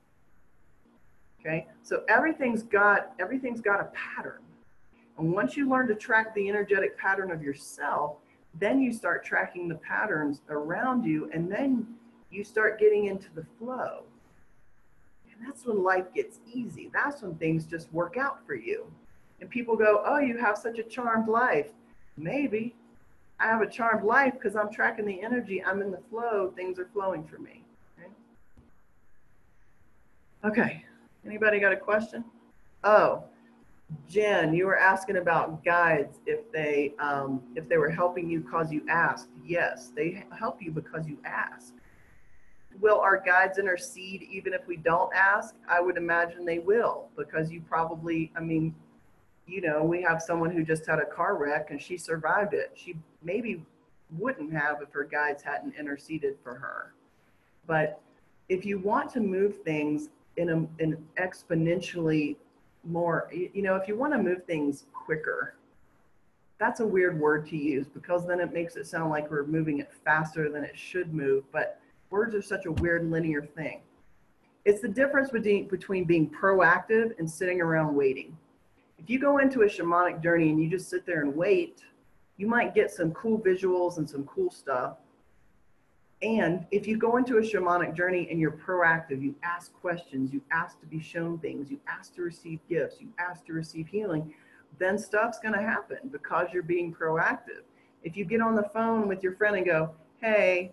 A: Okay, so everything's got a pattern. And once you learn to track the energetic pattern of yourself, then you start tracking the patterns around you, and then you start getting into the flow. And that's when life gets easy. That's when things just work out for you. And people go, oh, you have such a charmed life. Maybe. I have a charmed life because I'm tracking the energy. I'm in the flow. Things are flowing for me. Okay. Anybody got a question? Oh. Jen, you were asking about guides, if they were helping you because you asked. Yes, they help you because you ask. Will our guides intercede even if we don't ask? I would imagine they will, because you probably, I mean, you know, we have someone who just had a car wreck and she survived it. She maybe wouldn't have if her guides hadn't interceded for her. But if you want to move things in an exponentially more, you know, if you want to move things quicker, that's a weird word to use, because then it makes it sound like we're moving it faster than it should move. But words are such a weird linear thing. It's the difference between being proactive and sitting around waiting. If you go into a shamanic journey and you just sit there and wait, you might get some cool visuals and some cool stuff. And if you go into a shamanic journey and you're proactive, you ask questions, you ask to be shown things, you ask to receive gifts, you ask to receive healing, then stuff's going to happen because you're being proactive. If you get on the phone with your friend and go, hey,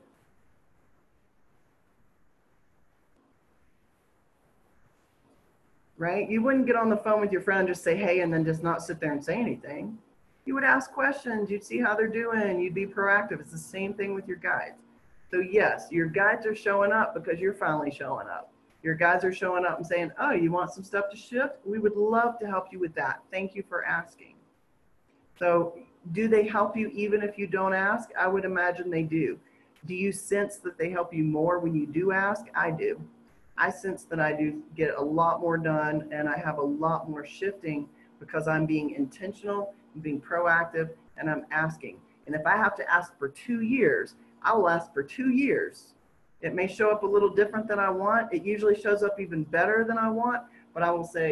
A: right? You wouldn't get on the phone with your friend and just say, hey, and then just not sit there and say anything. You would ask questions, you'd see how they're doing, you'd be proactive. It's the same thing with your guides. So yes, your guides are showing up because you're finally showing up. Your guides are showing up and saying, oh, you want some stuff to shift? We would love to help you with that. Thank you for asking. So do they help you even if you don't ask? I would imagine they do. Do you sense that they help you more when you do ask? I do. I sense that I do get a lot more done, and I have a lot more shifting because I'm being intentional, I'm being proactive, and I'm asking. And if I have to ask for 2 years, I will ask for 2 years. It may show up a little different than I want. It usually shows up even better than I want, but I will say,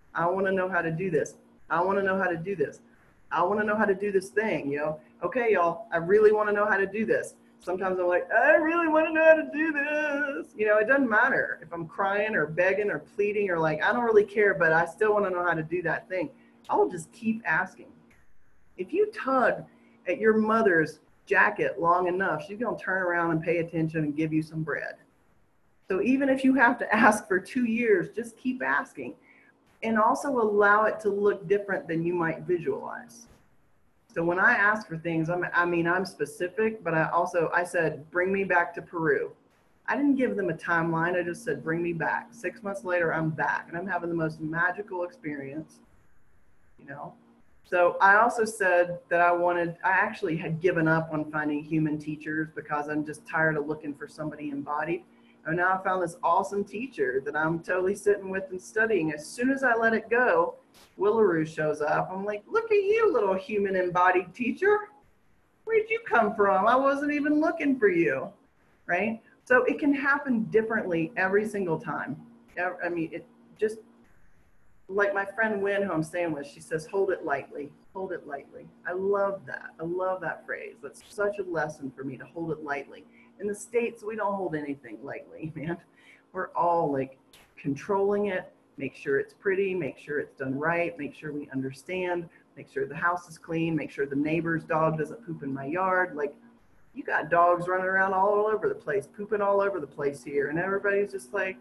A: I want to know how to do this. I want to know how to do this. I want to know how to do this thing, you know? Okay, y'all, I really want to know how to do this. Sometimes I'm like, I really want to know how to do this. You know, it doesn't matter if I'm crying or begging or pleading or like, I don't really care, but I still want to know how to do that thing. I will just keep asking. If you tug at your mother's jacket long enough, she's going to turn around and pay attention and give you some bread. So even if you have to ask for 2 years, just keep asking. And also allow it to look different than you might visualize. So when I ask for things, I'm specific, but I said, bring me back to Peru. I didn't give them a timeline. I just said, bring me back. 6 months later, I'm back and I'm having the most magical experience, you know? So I also said that I actually had given up on finding human teachers because I'm just tired of looking for somebody embodied. And now I found this awesome teacher that I'm totally sitting with and studying. As soon as I let it go, Willaroo shows up. I'm like, look at you, little human embodied teacher. Where'd you come from? I wasn't even looking for you, right? So it can happen differently every single time. I mean, it just, like my friend Wynn, who I'm staying with, she says, hold it lightly, hold it lightly. I love that. I love that phrase. That's such a lesson for me, to hold it lightly. In the States, we don't hold anything lightly, man. We're all like controlling it, make sure it's pretty, make sure it's done right, make sure we understand, make sure the house is clean, make sure the neighbor's dog doesn't poop in my yard. Like, you got dogs running around all over the place, pooping all over the place here, and everybody's just like,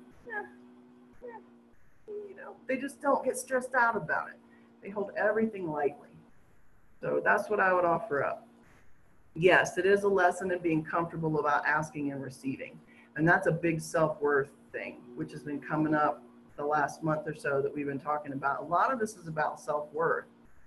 A: you know, they just don't get stressed out about it. They hold everything lightly. So that's what I would offer up. Yes, it is a lesson in being comfortable about asking and receiving. And that's a big self-worth thing, which has been coming up the last month or so that we've been talking about. A lot of this is about self-worth.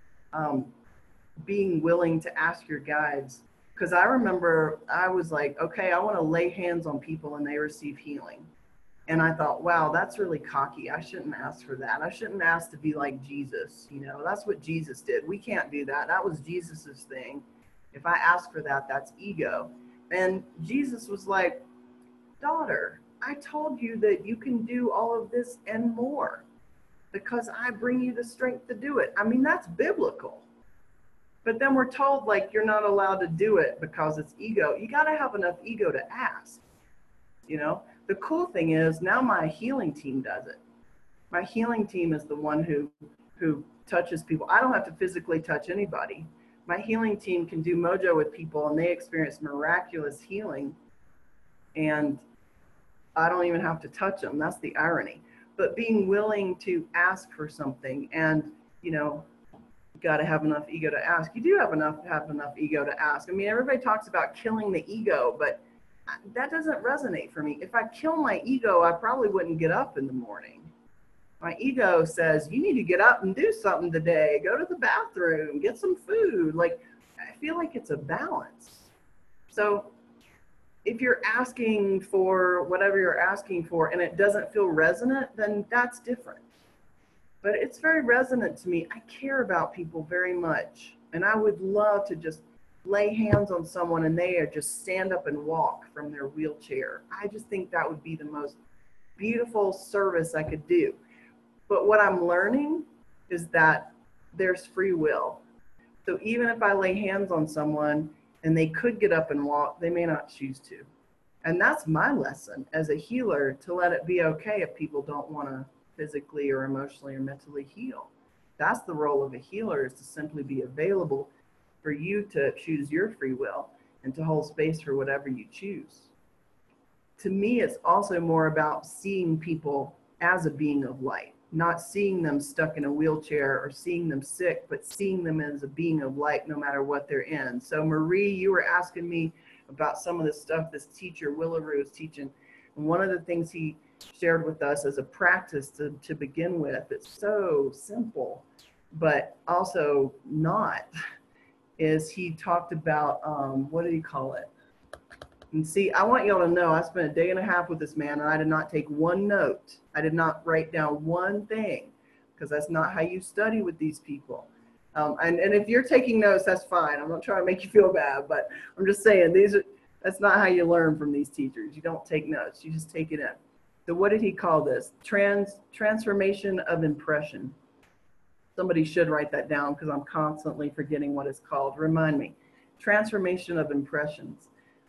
A: Being willing to ask your guides. Because I remember I was like, okay, I want to lay hands on people and they receive healing. And I thought, wow, that's really cocky. I shouldn't ask for that. I shouldn't ask to be like Jesus. You know, that's what Jesus did. We can't do that. That was Jesus's thing. If I ask for that, that's ego. And Jesus was like, daughter, I told you that you can do all of this and more because I bring you the strength to do it. I mean, that's biblical. But then we're told like you're not allowed to do it because it's ego. You got to have enough ego to ask. You know, the cool thing is now my healing team does it. My healing team is the one who touches people. I don't have to physically touch anybody. My healing team can do mojo with people and they experience miraculous healing. And I don't even have to touch them. That's the irony. But being willing to ask for something, and, you know, you got to have enough ego to ask. You do have enough ego to ask. I mean, everybody talks about killing the ego, but that doesn't resonate for me. If I kill my ego, I probably wouldn't get up in the morning. My ego says, you need to get up and do something today. Go to the bathroom, get some food. Like, I feel like it's a balance. So if you're asking for whatever you're asking for and it doesn't feel resonant, then that's different. But it's very resonant to me. I care about people very much. And I would love to just lay hands on someone and they are just stand up and walk from their wheelchair. I just think that would be the most beautiful service I could do. But what I'm learning is that there's free will. So even if I lay hands on someone and they could get up and walk, they may not choose to. And that's my lesson as a healer, to let it be okay if people don't want to physically or emotionally or mentally heal. That's the role of a healer, is to simply be available for you to choose your free will and to hold space for whatever you choose. To me, it's also more about seeing people as a being of light. Not seeing them stuck in a wheelchair or seeing them sick, but seeing them as a being of light no matter what they're in. So Marie, you were asking me about some of the stuff this teacher, Willaroo, is teaching. And one of the things he shared with us as a practice to begin with, it's so simple, but also not, is he talked about, what did he call it? And see, I want y'all to know, I spent a day and a half with this man and I did not take one note. I did not write down one thing, because that's not how you study with these people. And if you're taking notes, that's fine. I'm not trying to make you feel bad, but I'm just saying that's not how you learn from these teachers. You don't take notes, you just take it in. So what did he call this? Transformation of impression. Somebody should write that down because I'm constantly forgetting what it's called. Remind me. Transformation of impressions.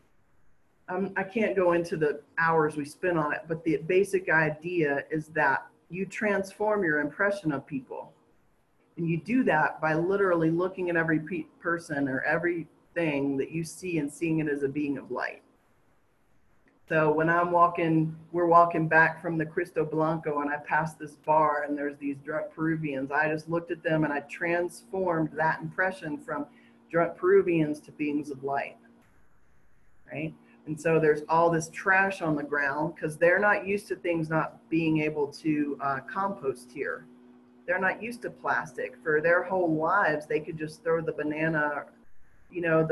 A: I can't go into the hours we spend on it, but the basic idea is that you transform your impression of people. And you do that by literally looking at every person or everything that you see and seeing it as a being of light. So when we're walking back from the Cristo Blanco and I pass this bar and there's these drunk Peruvians, I just looked at them and I transformed that impression from drunk Peruvians to beings of light, right? And so there's all this trash on the ground because they're not used to things not being able to compost here. They're not used to plastic. For their whole lives, they could just throw the banana, you know,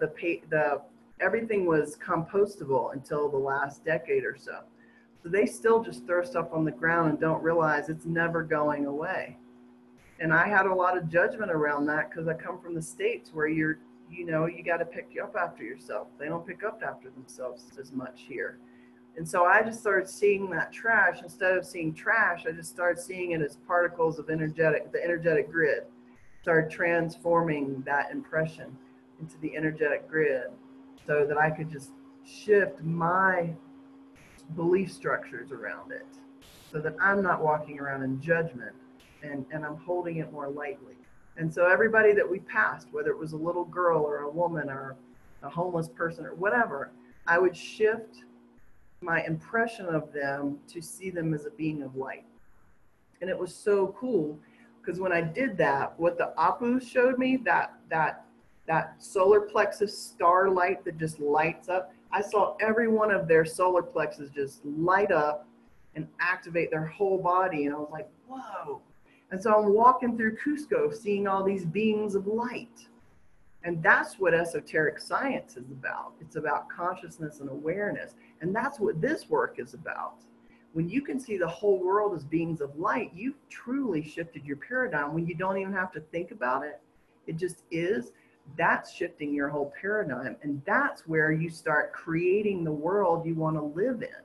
A: everything was compostable until the last decade or so. So they still just throw stuff on the ground and don't realize it's never going away. And I had a lot of judgment around that because I come from the States where you got to pick up after yourself. They don't pick up after themselves as much here. And so I just started seeing that trash. Instead of seeing trash, I just started seeing it as particles of the energetic grid. Started transforming that impression into the energetic grid so that I could just shift my belief structures around it so that I'm not walking around in judgment and I'm holding it more lightly. And so everybody that we passed, whether it was a little girl or a woman or a homeless person or whatever, I would shift my impression of them to see them as a being of light. And it was so cool because when I did that, what the Apu showed me, that solar plexus star light that just lights up, I saw every one of their solar plexus just light up and activate their whole body. And I was like, whoa. And so I'm walking through Cusco, seeing all these beings of light. And that's what esoteric science is about. It's about consciousness and awareness. And that's what this work is about. When you can see the whole world as beings of light, you've truly shifted your paradigm. When you don't even have to think about it, it just is. That's shifting your whole paradigm. And that's where you start creating the world you want to live in.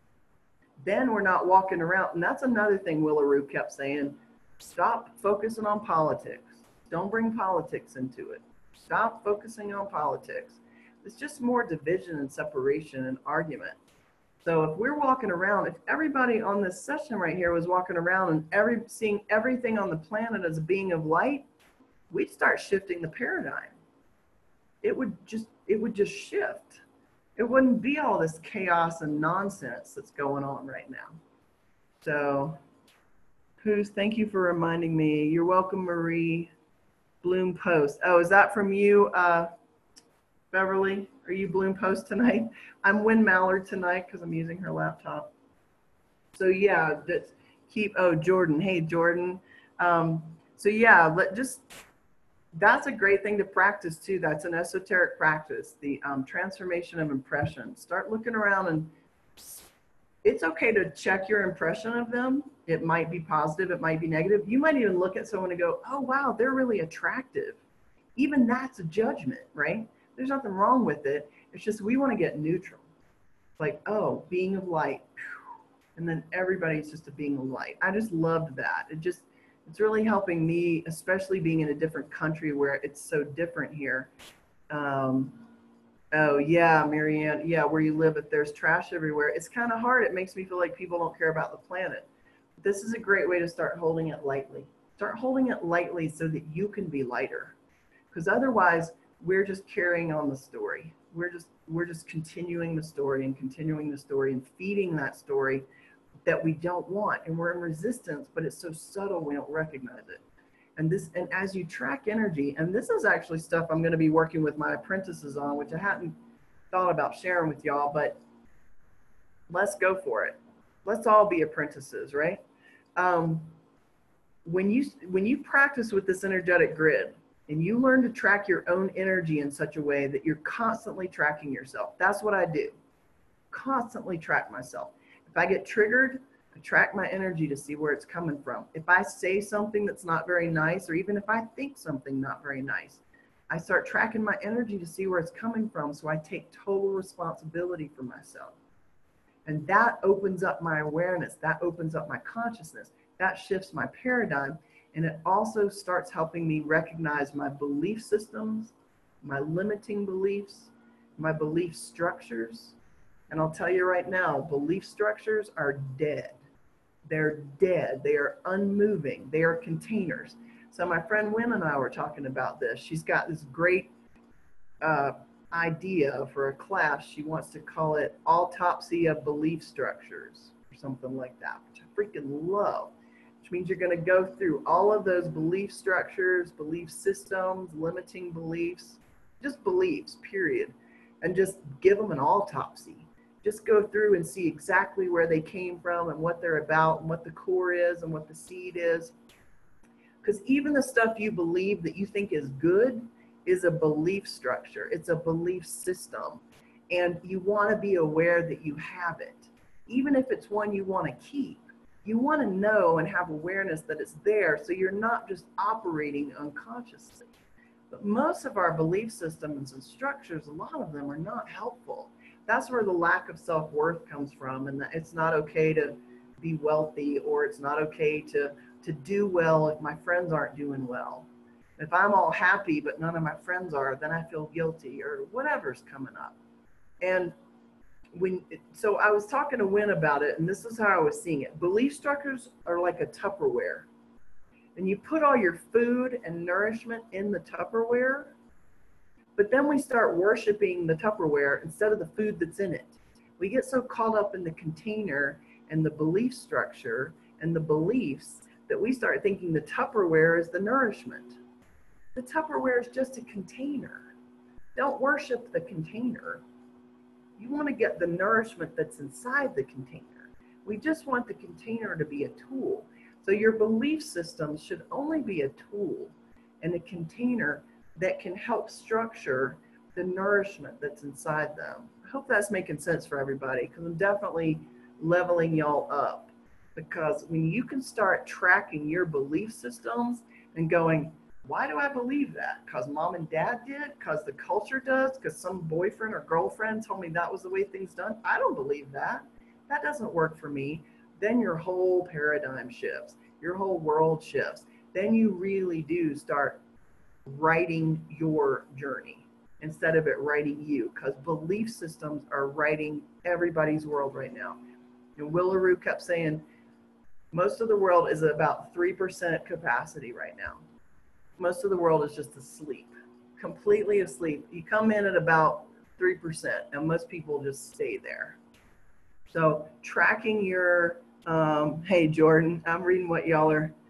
A: Then we're not walking around. And that's another thing Willaroo kept saying. Stop focusing on politics. Don't bring politics into it. Stop focusing on politics. It's just more division and separation and argument. So if we're walking around, if everybody on this session right here was walking around and seeing everything on the planet as a being of light, we'd start shifting the paradigm. It would just shift. It wouldn't be all this chaos and nonsense that's going on right now. So, thank you for reminding me. You're welcome, Marie. Bloom Post. Oh, is that from you, Beverly? Are you Bloom Post tonight? I'm Wynn Mallard tonight because I'm using her laptop. So yeah, Jordan. Hey, Jordan. So yeah, that's a great thing to practice too. That's an esoteric practice, the transformation of impression. Start looking around, and it's okay to check your impression of them. It might be positive, it might be negative. You might even look at someone and go, oh, wow, they're really attractive. Even that's a judgment, right? There's nothing wrong with it. It's just we want to get neutral. Like, oh, being of light. And then everybody's just a being of light. I just loved that. It's really helping me, especially being in a different country where it's so different here. Oh yeah, Marianne, yeah, where you live, if there's trash everywhere, it's kind of hard. It makes me feel like people don't care about the planet. This is a great way to start holding it lightly. Start holding it lightly so that you can be lighter. Because otherwise, we're just carrying on the story. We're just continuing the story and feeding that story that we don't want. And we're in resistance, but it's so subtle we don't recognize it. And as you track energy, and this is actually stuff I'm going to be working with my apprentices on, which I hadn't thought about sharing with y'all, but let's go for it. Let's all be apprentices, right? When you practice with this energetic grid and you learn to track your own energy in such a way that you're constantly tracking yourself, that's what I do. Constantly track myself. If I get triggered, I track my energy to see where it's coming from. If I say something that's not very nice, or even if I think something not very nice, I start tracking my energy to see where it's coming from, so I take total responsibility for myself. And that opens up my awareness, that opens up my consciousness, that shifts my paradigm, And it also starts helping me recognize my belief systems, my limiting beliefs, my belief structures. And I'll tell you right now, belief structures are dead. They're dead. They are unmoving. They are containers. So my friend Wynn and I were talking about this. She's got this great idea for a class. She wants to call it Autopsy of Belief Structures or something like that, which I freaking love. Which means you're going to go through all of those belief structures, belief systems, limiting beliefs, just beliefs, period, and just give them an autopsy. Just go through and see exactly where they came from and what they're about and what the core is and what the seed is. Because even the stuff you believe that you think is good is a belief structure. It's a belief system. And you want to be aware that you have it. Even if it's one you want to keep, you want to know and have awareness that it's there so you're not just operating unconsciously. But most of our belief systems and structures, a lot of them are not helpful. That's where the lack of self-worth comes from, and that it's not okay to be wealthy, or it's not okay to do well if my friends aren't doing well. If I'm all happy but none of my friends are, then I feel guilty, or whatever's coming up. And so I was talking to Wynn about it, and this is how I was seeing it. Belief structures are like a Tupperware. And you put all your food and nourishment in the Tupperware, but then we start worshiping the Tupperware instead of the food that's in it. We get so caught up in the container and the belief structure and the beliefs that we start thinking the Tupperware is the nourishment. The Tupperware is just a container. Don't worship the container. You want to get the nourishment that's inside the container. We just want the container to be a tool. So your belief systems should only be a tool and a container that can help structure the nourishment that's inside them. I hope that's making sense for everybody, because I'm definitely leveling y'all up. Because when you can start tracking your belief systems and going, why do I believe that? Because mom and dad did? Because the culture does? Because some boyfriend or girlfriend told me that was the way things done? I don't believe that. That doesn't work for me. Then your whole paradigm shifts. Your whole world shifts. Then you really do start writing your journey instead of it writing you, because belief systems are writing everybody's world right now. And Willaroo kept saying most of the world is about 3% capacity right now. Most of the world is just asleep, completely asleep. You come in at about 3%, and most people just stay there. So tracking your, hey Jordan, I'm reading what y'all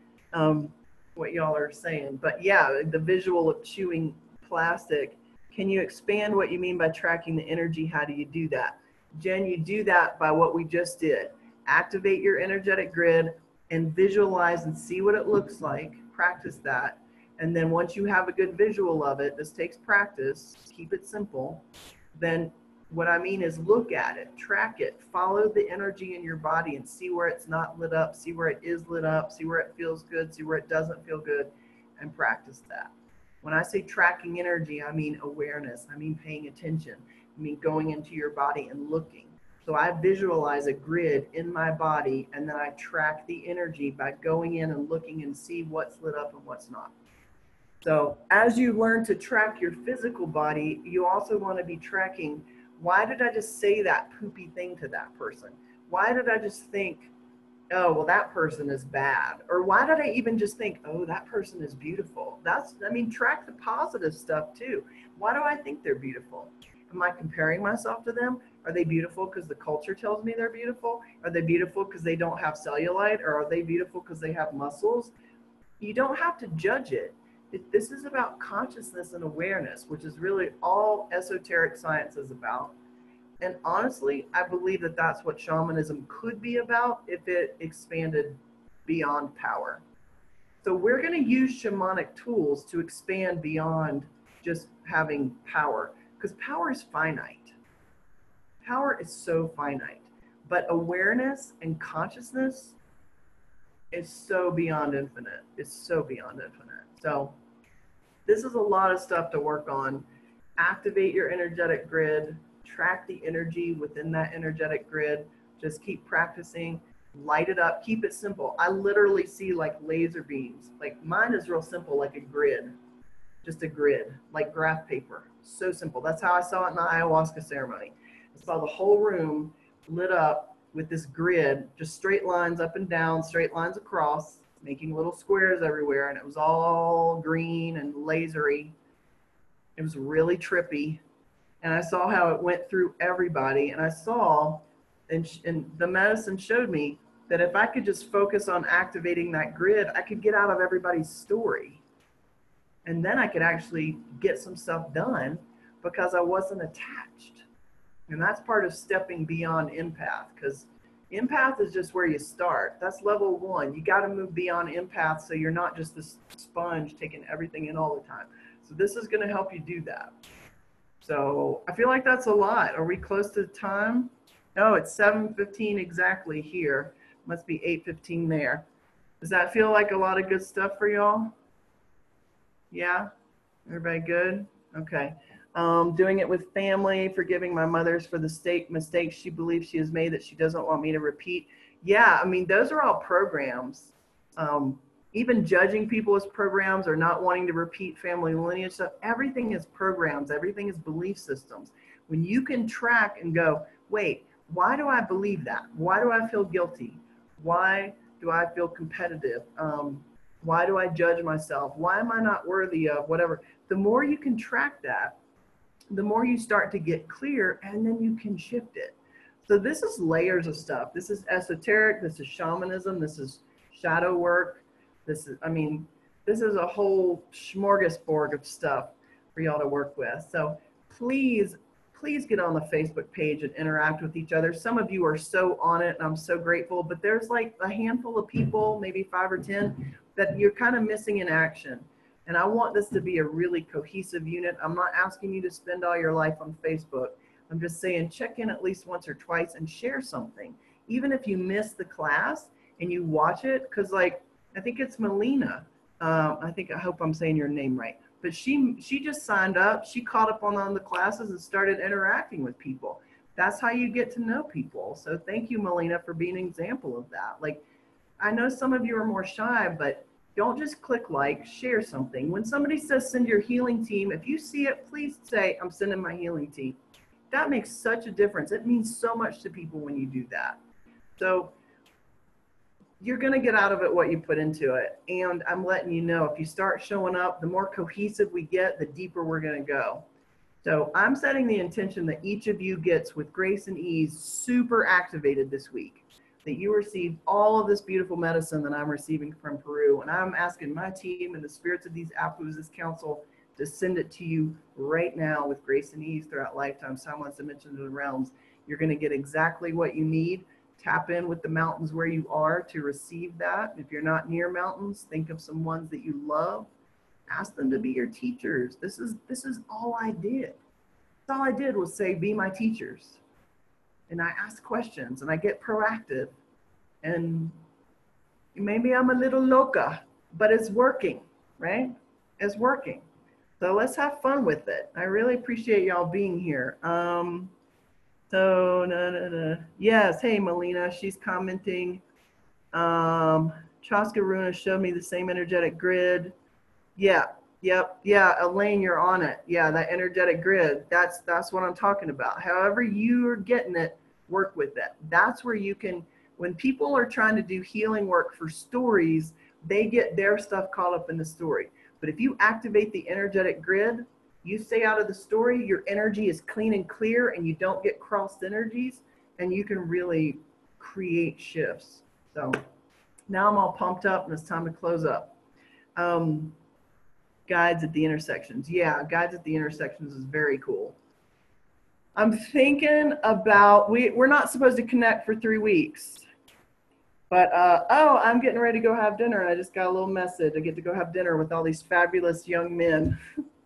A: are saying, but yeah, the visual of chewing plastic. Can you expand what you mean by tracking the energy? How do you do that? Jen, you do that by what we just did. Activate your energetic grid and visualize and see what it looks like. Practice that. And then once you have a good visual of it, this takes practice, keep it simple. Then what I mean is look at it, track it, follow the energy in your body and see where it's not lit up, see where it is lit up, see where it feels good, see where it doesn't feel good, and practice that. When I say tracking energy, I mean awareness, I mean paying attention, I mean going into your body and looking. So I visualize a grid in my body, and then I track the energy by going in and looking and see what's lit up and what's not. So as you learn to track your physical body, you also want to be tracking, why did I just say that poopy thing to that person? Why did I just think, oh, well, that person is bad? Or why did I even just think, oh, that person is beautiful? Track the positive stuff too. Why do I think they're beautiful? Am I comparing myself to them? Are they beautiful because the culture tells me they're beautiful? Are they beautiful because they don't have cellulite? Or are they beautiful because they have muscles? You don't have to judge it. This is about consciousness and awareness, which is really all esoteric science is about. And honestly, I believe that that's what shamanism could be about if it expanded beyond power. So we're going to use shamanic tools to expand beyond just having power, because power is finite. Power is so finite, but awareness and consciousness is so beyond infinite. It's so beyond infinite. So this is a lot of stuff to work on. Activate your energetic grid, track the energy within that energetic grid. Just keep practicing. light it up, keep it simple. I literally see like laser beams. Like mine is real simple, like a grid, just a grid, like graph paper. So simple. That's how I saw it in the ayahuasca ceremony. I saw the whole room lit up with this grid, just straight lines up and down, straight lines across, making little squares everywhere. And it was all green and lasery. It was really trippy. And I saw how it went through everybody. And I saw, and the medicine showed me that if I could just focus on activating that grid, I could get out of everybody's story. And then I could actually get some stuff done because I wasn't attached. And that's part of stepping beyond empath, because empath is just where you start. That's level 1. You got to move beyond empath so you're not just this sponge taking everything in all the time. So this is going to help you do that. So I feel like that's a lot. Are we close to time? No, it's 7:15 exactly here. Must be 8:15 there. Does that feel like a lot of good stuff for y'all? Yeah? Everybody good? Okay. Doing it with family, forgiving my mother's for the mistakes she believes she has made that she doesn't want me to repeat. Yeah, I mean, those are all programs. Even judging people as programs or not wanting to repeat family lineage stuff, everything is programs, everything is belief systems. When you can track and go, wait, why do I believe that? Why do I feel guilty? Why do I feel competitive? Why do I judge myself? Why am I not worthy of whatever? The more you can track that, the more you start to get clear, and then you can shift it. So this is layers of stuff. This is esoteric, this is shamanism, this is shadow work. This is, I mean, this is a whole smorgasbord of stuff for y'all to work with. So please get on the Facebook page and interact with each other. Some of you are so on it, and I'm so grateful, but there's like a handful of people, maybe 5 or 10, that you're kind of missing in action. And I want this to be a really cohesive unit. I'm not asking you to spend all your life on Facebook. I'm just saying check in at least once or twice and share something. Even if you miss the class and you watch it, because like, I think it's Melina. I hope I'm saying your name right. But she just signed up. She caught up on the classes and started interacting with people. That's how you get to know people. So thank you, Melina, for being an example of that. Like, I know some of you are more shy, but don't just click like, share something. When somebody says send your healing team, if you see it, please say, I'm sending my healing team. That makes such a difference. It means so much to people when you do that. So you're going to get out of it what you put into it. And I'm letting you know, if you start showing up, the more cohesive we get, the deeper we're going to go. So I'm setting the intention that each of you gets, with grace and ease, super activated this week, that you receive all of this beautiful medicine that I'm receiving from Peru. And I'm asking my team and the spirits of these Apus, this council, to send it to you right now with grace and ease throughout lifetime, timelines, dimensions, and realms. You're going to get exactly what you need. Tap in with the mountains where you are to receive that. If you're not near mountains, think of some ones that you love. Ask them to be your teachers. This is all I did. All I did was say, be my teachers. And I ask questions and I get proactive. And maybe I'm a little loca, but it's working, right? It's working. So let's have fun with it. I really appreciate y'all being here. Yes, hey Melina, she's commenting. Chaska Runa showed me the same energetic grid. Yeah, Elaine, you're on it. Yeah, that energetic grid, that's what I'm talking about. However you're getting it, work with it. That's where you can, when people are trying to do healing work for stories, they get their stuff caught up in the story. But if you activate the energetic grid, you stay out of the story, your energy is clean and clear, and you don't get crossed energies, and you can really create shifts. So now I'm all pumped up and it's time to close up. Guides at the intersections. Yeah, guides at the intersections is very cool. I'm thinking about, we're not supposed to connect for 3 weeks. But, oh, I'm getting ready to go have dinner, and I just got a little message. I get to go have dinner with all these fabulous young men.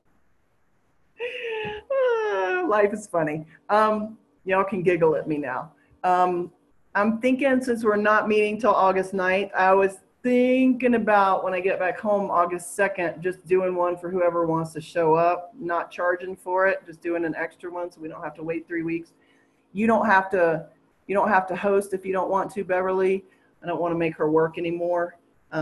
A: Life is funny. Y'all can giggle at me now. I'm thinking, since we're not meeting till August 9th, I was thinking about, when I get back home August 2nd, just doing one for whoever wants to show up, not charging for it, just doing an extra one so we don't have to wait 3 weeks. You don't have to host if you don't want to, Beverly. I don't want to make her work anymore.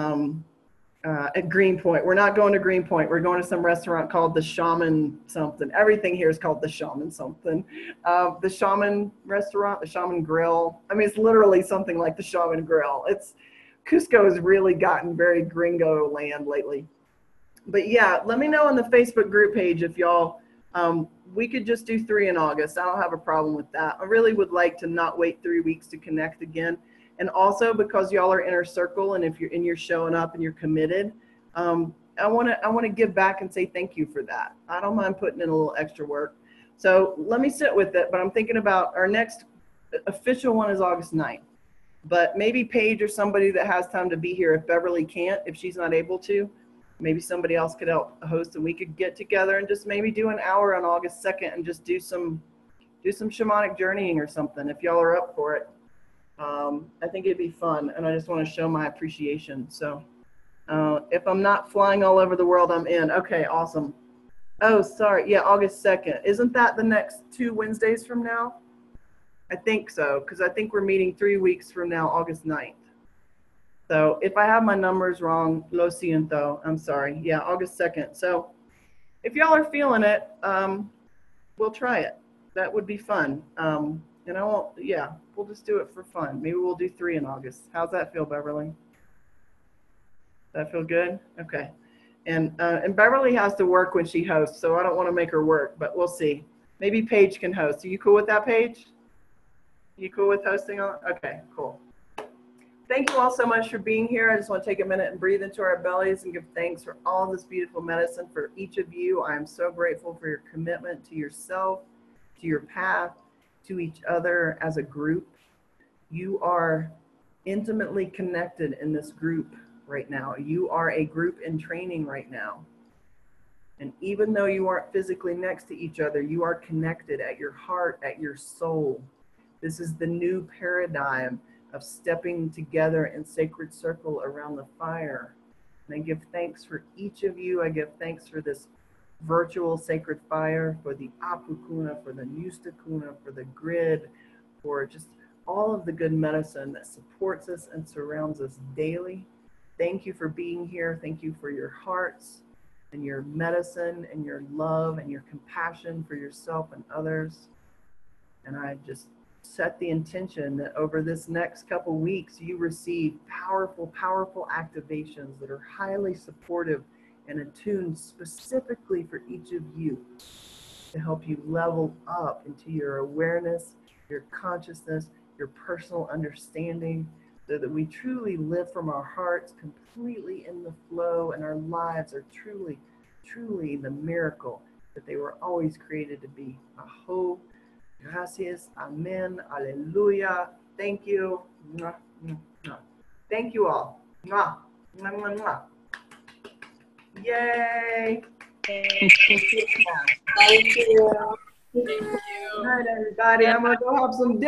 A: At Greenpoint, we're not going to Greenpoint. We're going to some restaurant called the Shaman something. Everything here is called the Shaman something. The Shaman restaurant, the Shaman Grill. I mean, it's literally something like the Shaman Grill. Cusco has really gotten very gringo land lately. But yeah, let me know on the Facebook group page if y'all, we could just do 3 in August. I don't have a problem with that. I really would like to not wait 3 weeks to connect again. And also because y'all are inner circle, and if you're showing up and you're committed, I want to give back and say thank you for that. I don't mind putting in a little extra work. So let me sit with it. But I'm thinking about our next official one is August 9th. But maybe Paige or somebody that has time to be here if Beverly can't, if she's not able to, maybe somebody else could help host, and we could get together and just maybe do an hour on August 2nd and just do some shamanic journeying or something if y'all are up for it. I think it'd be fun, and I just want to show my appreciation. So if I'm not flying all over the world, I'm in. Okay, awesome. Oh, sorry. Yeah, August 2nd. Isn't that the next 2 Wednesdays from now? I think so, because I think we're meeting 3 weeks from now, August 9th. So if I have my numbers wrong, lo siento, I'm sorry. Yeah, August 2nd. So if y'all are feeling it, we'll try it. That would be fun. And I won't, yeah, we'll just do it for fun. Maybe we'll do 3 in August. How's that feel, Beverly? Does that feel good? Okay. And Beverly has to work when she hosts, so I don't want to make her work, but we'll see. Maybe Paige can host. Are you cool with that, Paige? You cool with hosting on? Okay, cool. Thank you all so much for being here. I just want to take a minute and breathe into our bellies and give thanks for all this beautiful medicine for each of you. I am so grateful for your commitment to yourself, to your path, to each other as a group. You are intimately connected in this group right now. You are a group in training right now. And even though you aren't physically next to each other, you are connected at your heart, at your soul. This is the new paradigm of stepping together in sacred circle around the fire. And I give thanks for each of you. I give thanks for this virtual sacred fire, for the Apukuna, for the Nustakuna, for the grid, for just all of the good medicine that supports us and surrounds us daily. Thank you for being here. Thank you for your hearts and your medicine and your love and your compassion for yourself and others. And I just set the intention that over this next couple weeks, you receive powerful, powerful activations that are highly supportive and attuned specifically for each of you to help you level up into your awareness, your consciousness, your personal understanding, so that we truly live from our hearts completely in the flow, and our lives are truly, truly the miracle that they were always created to be. Aho, gracias, amen, alleluia. Thank you. Mwah, mwah, mwah. Thank you all. Mwah, mwah, mwah, mwah. Yay!
C: Thank you.
A: Good night, everybody. I'm gonna go have some dinner.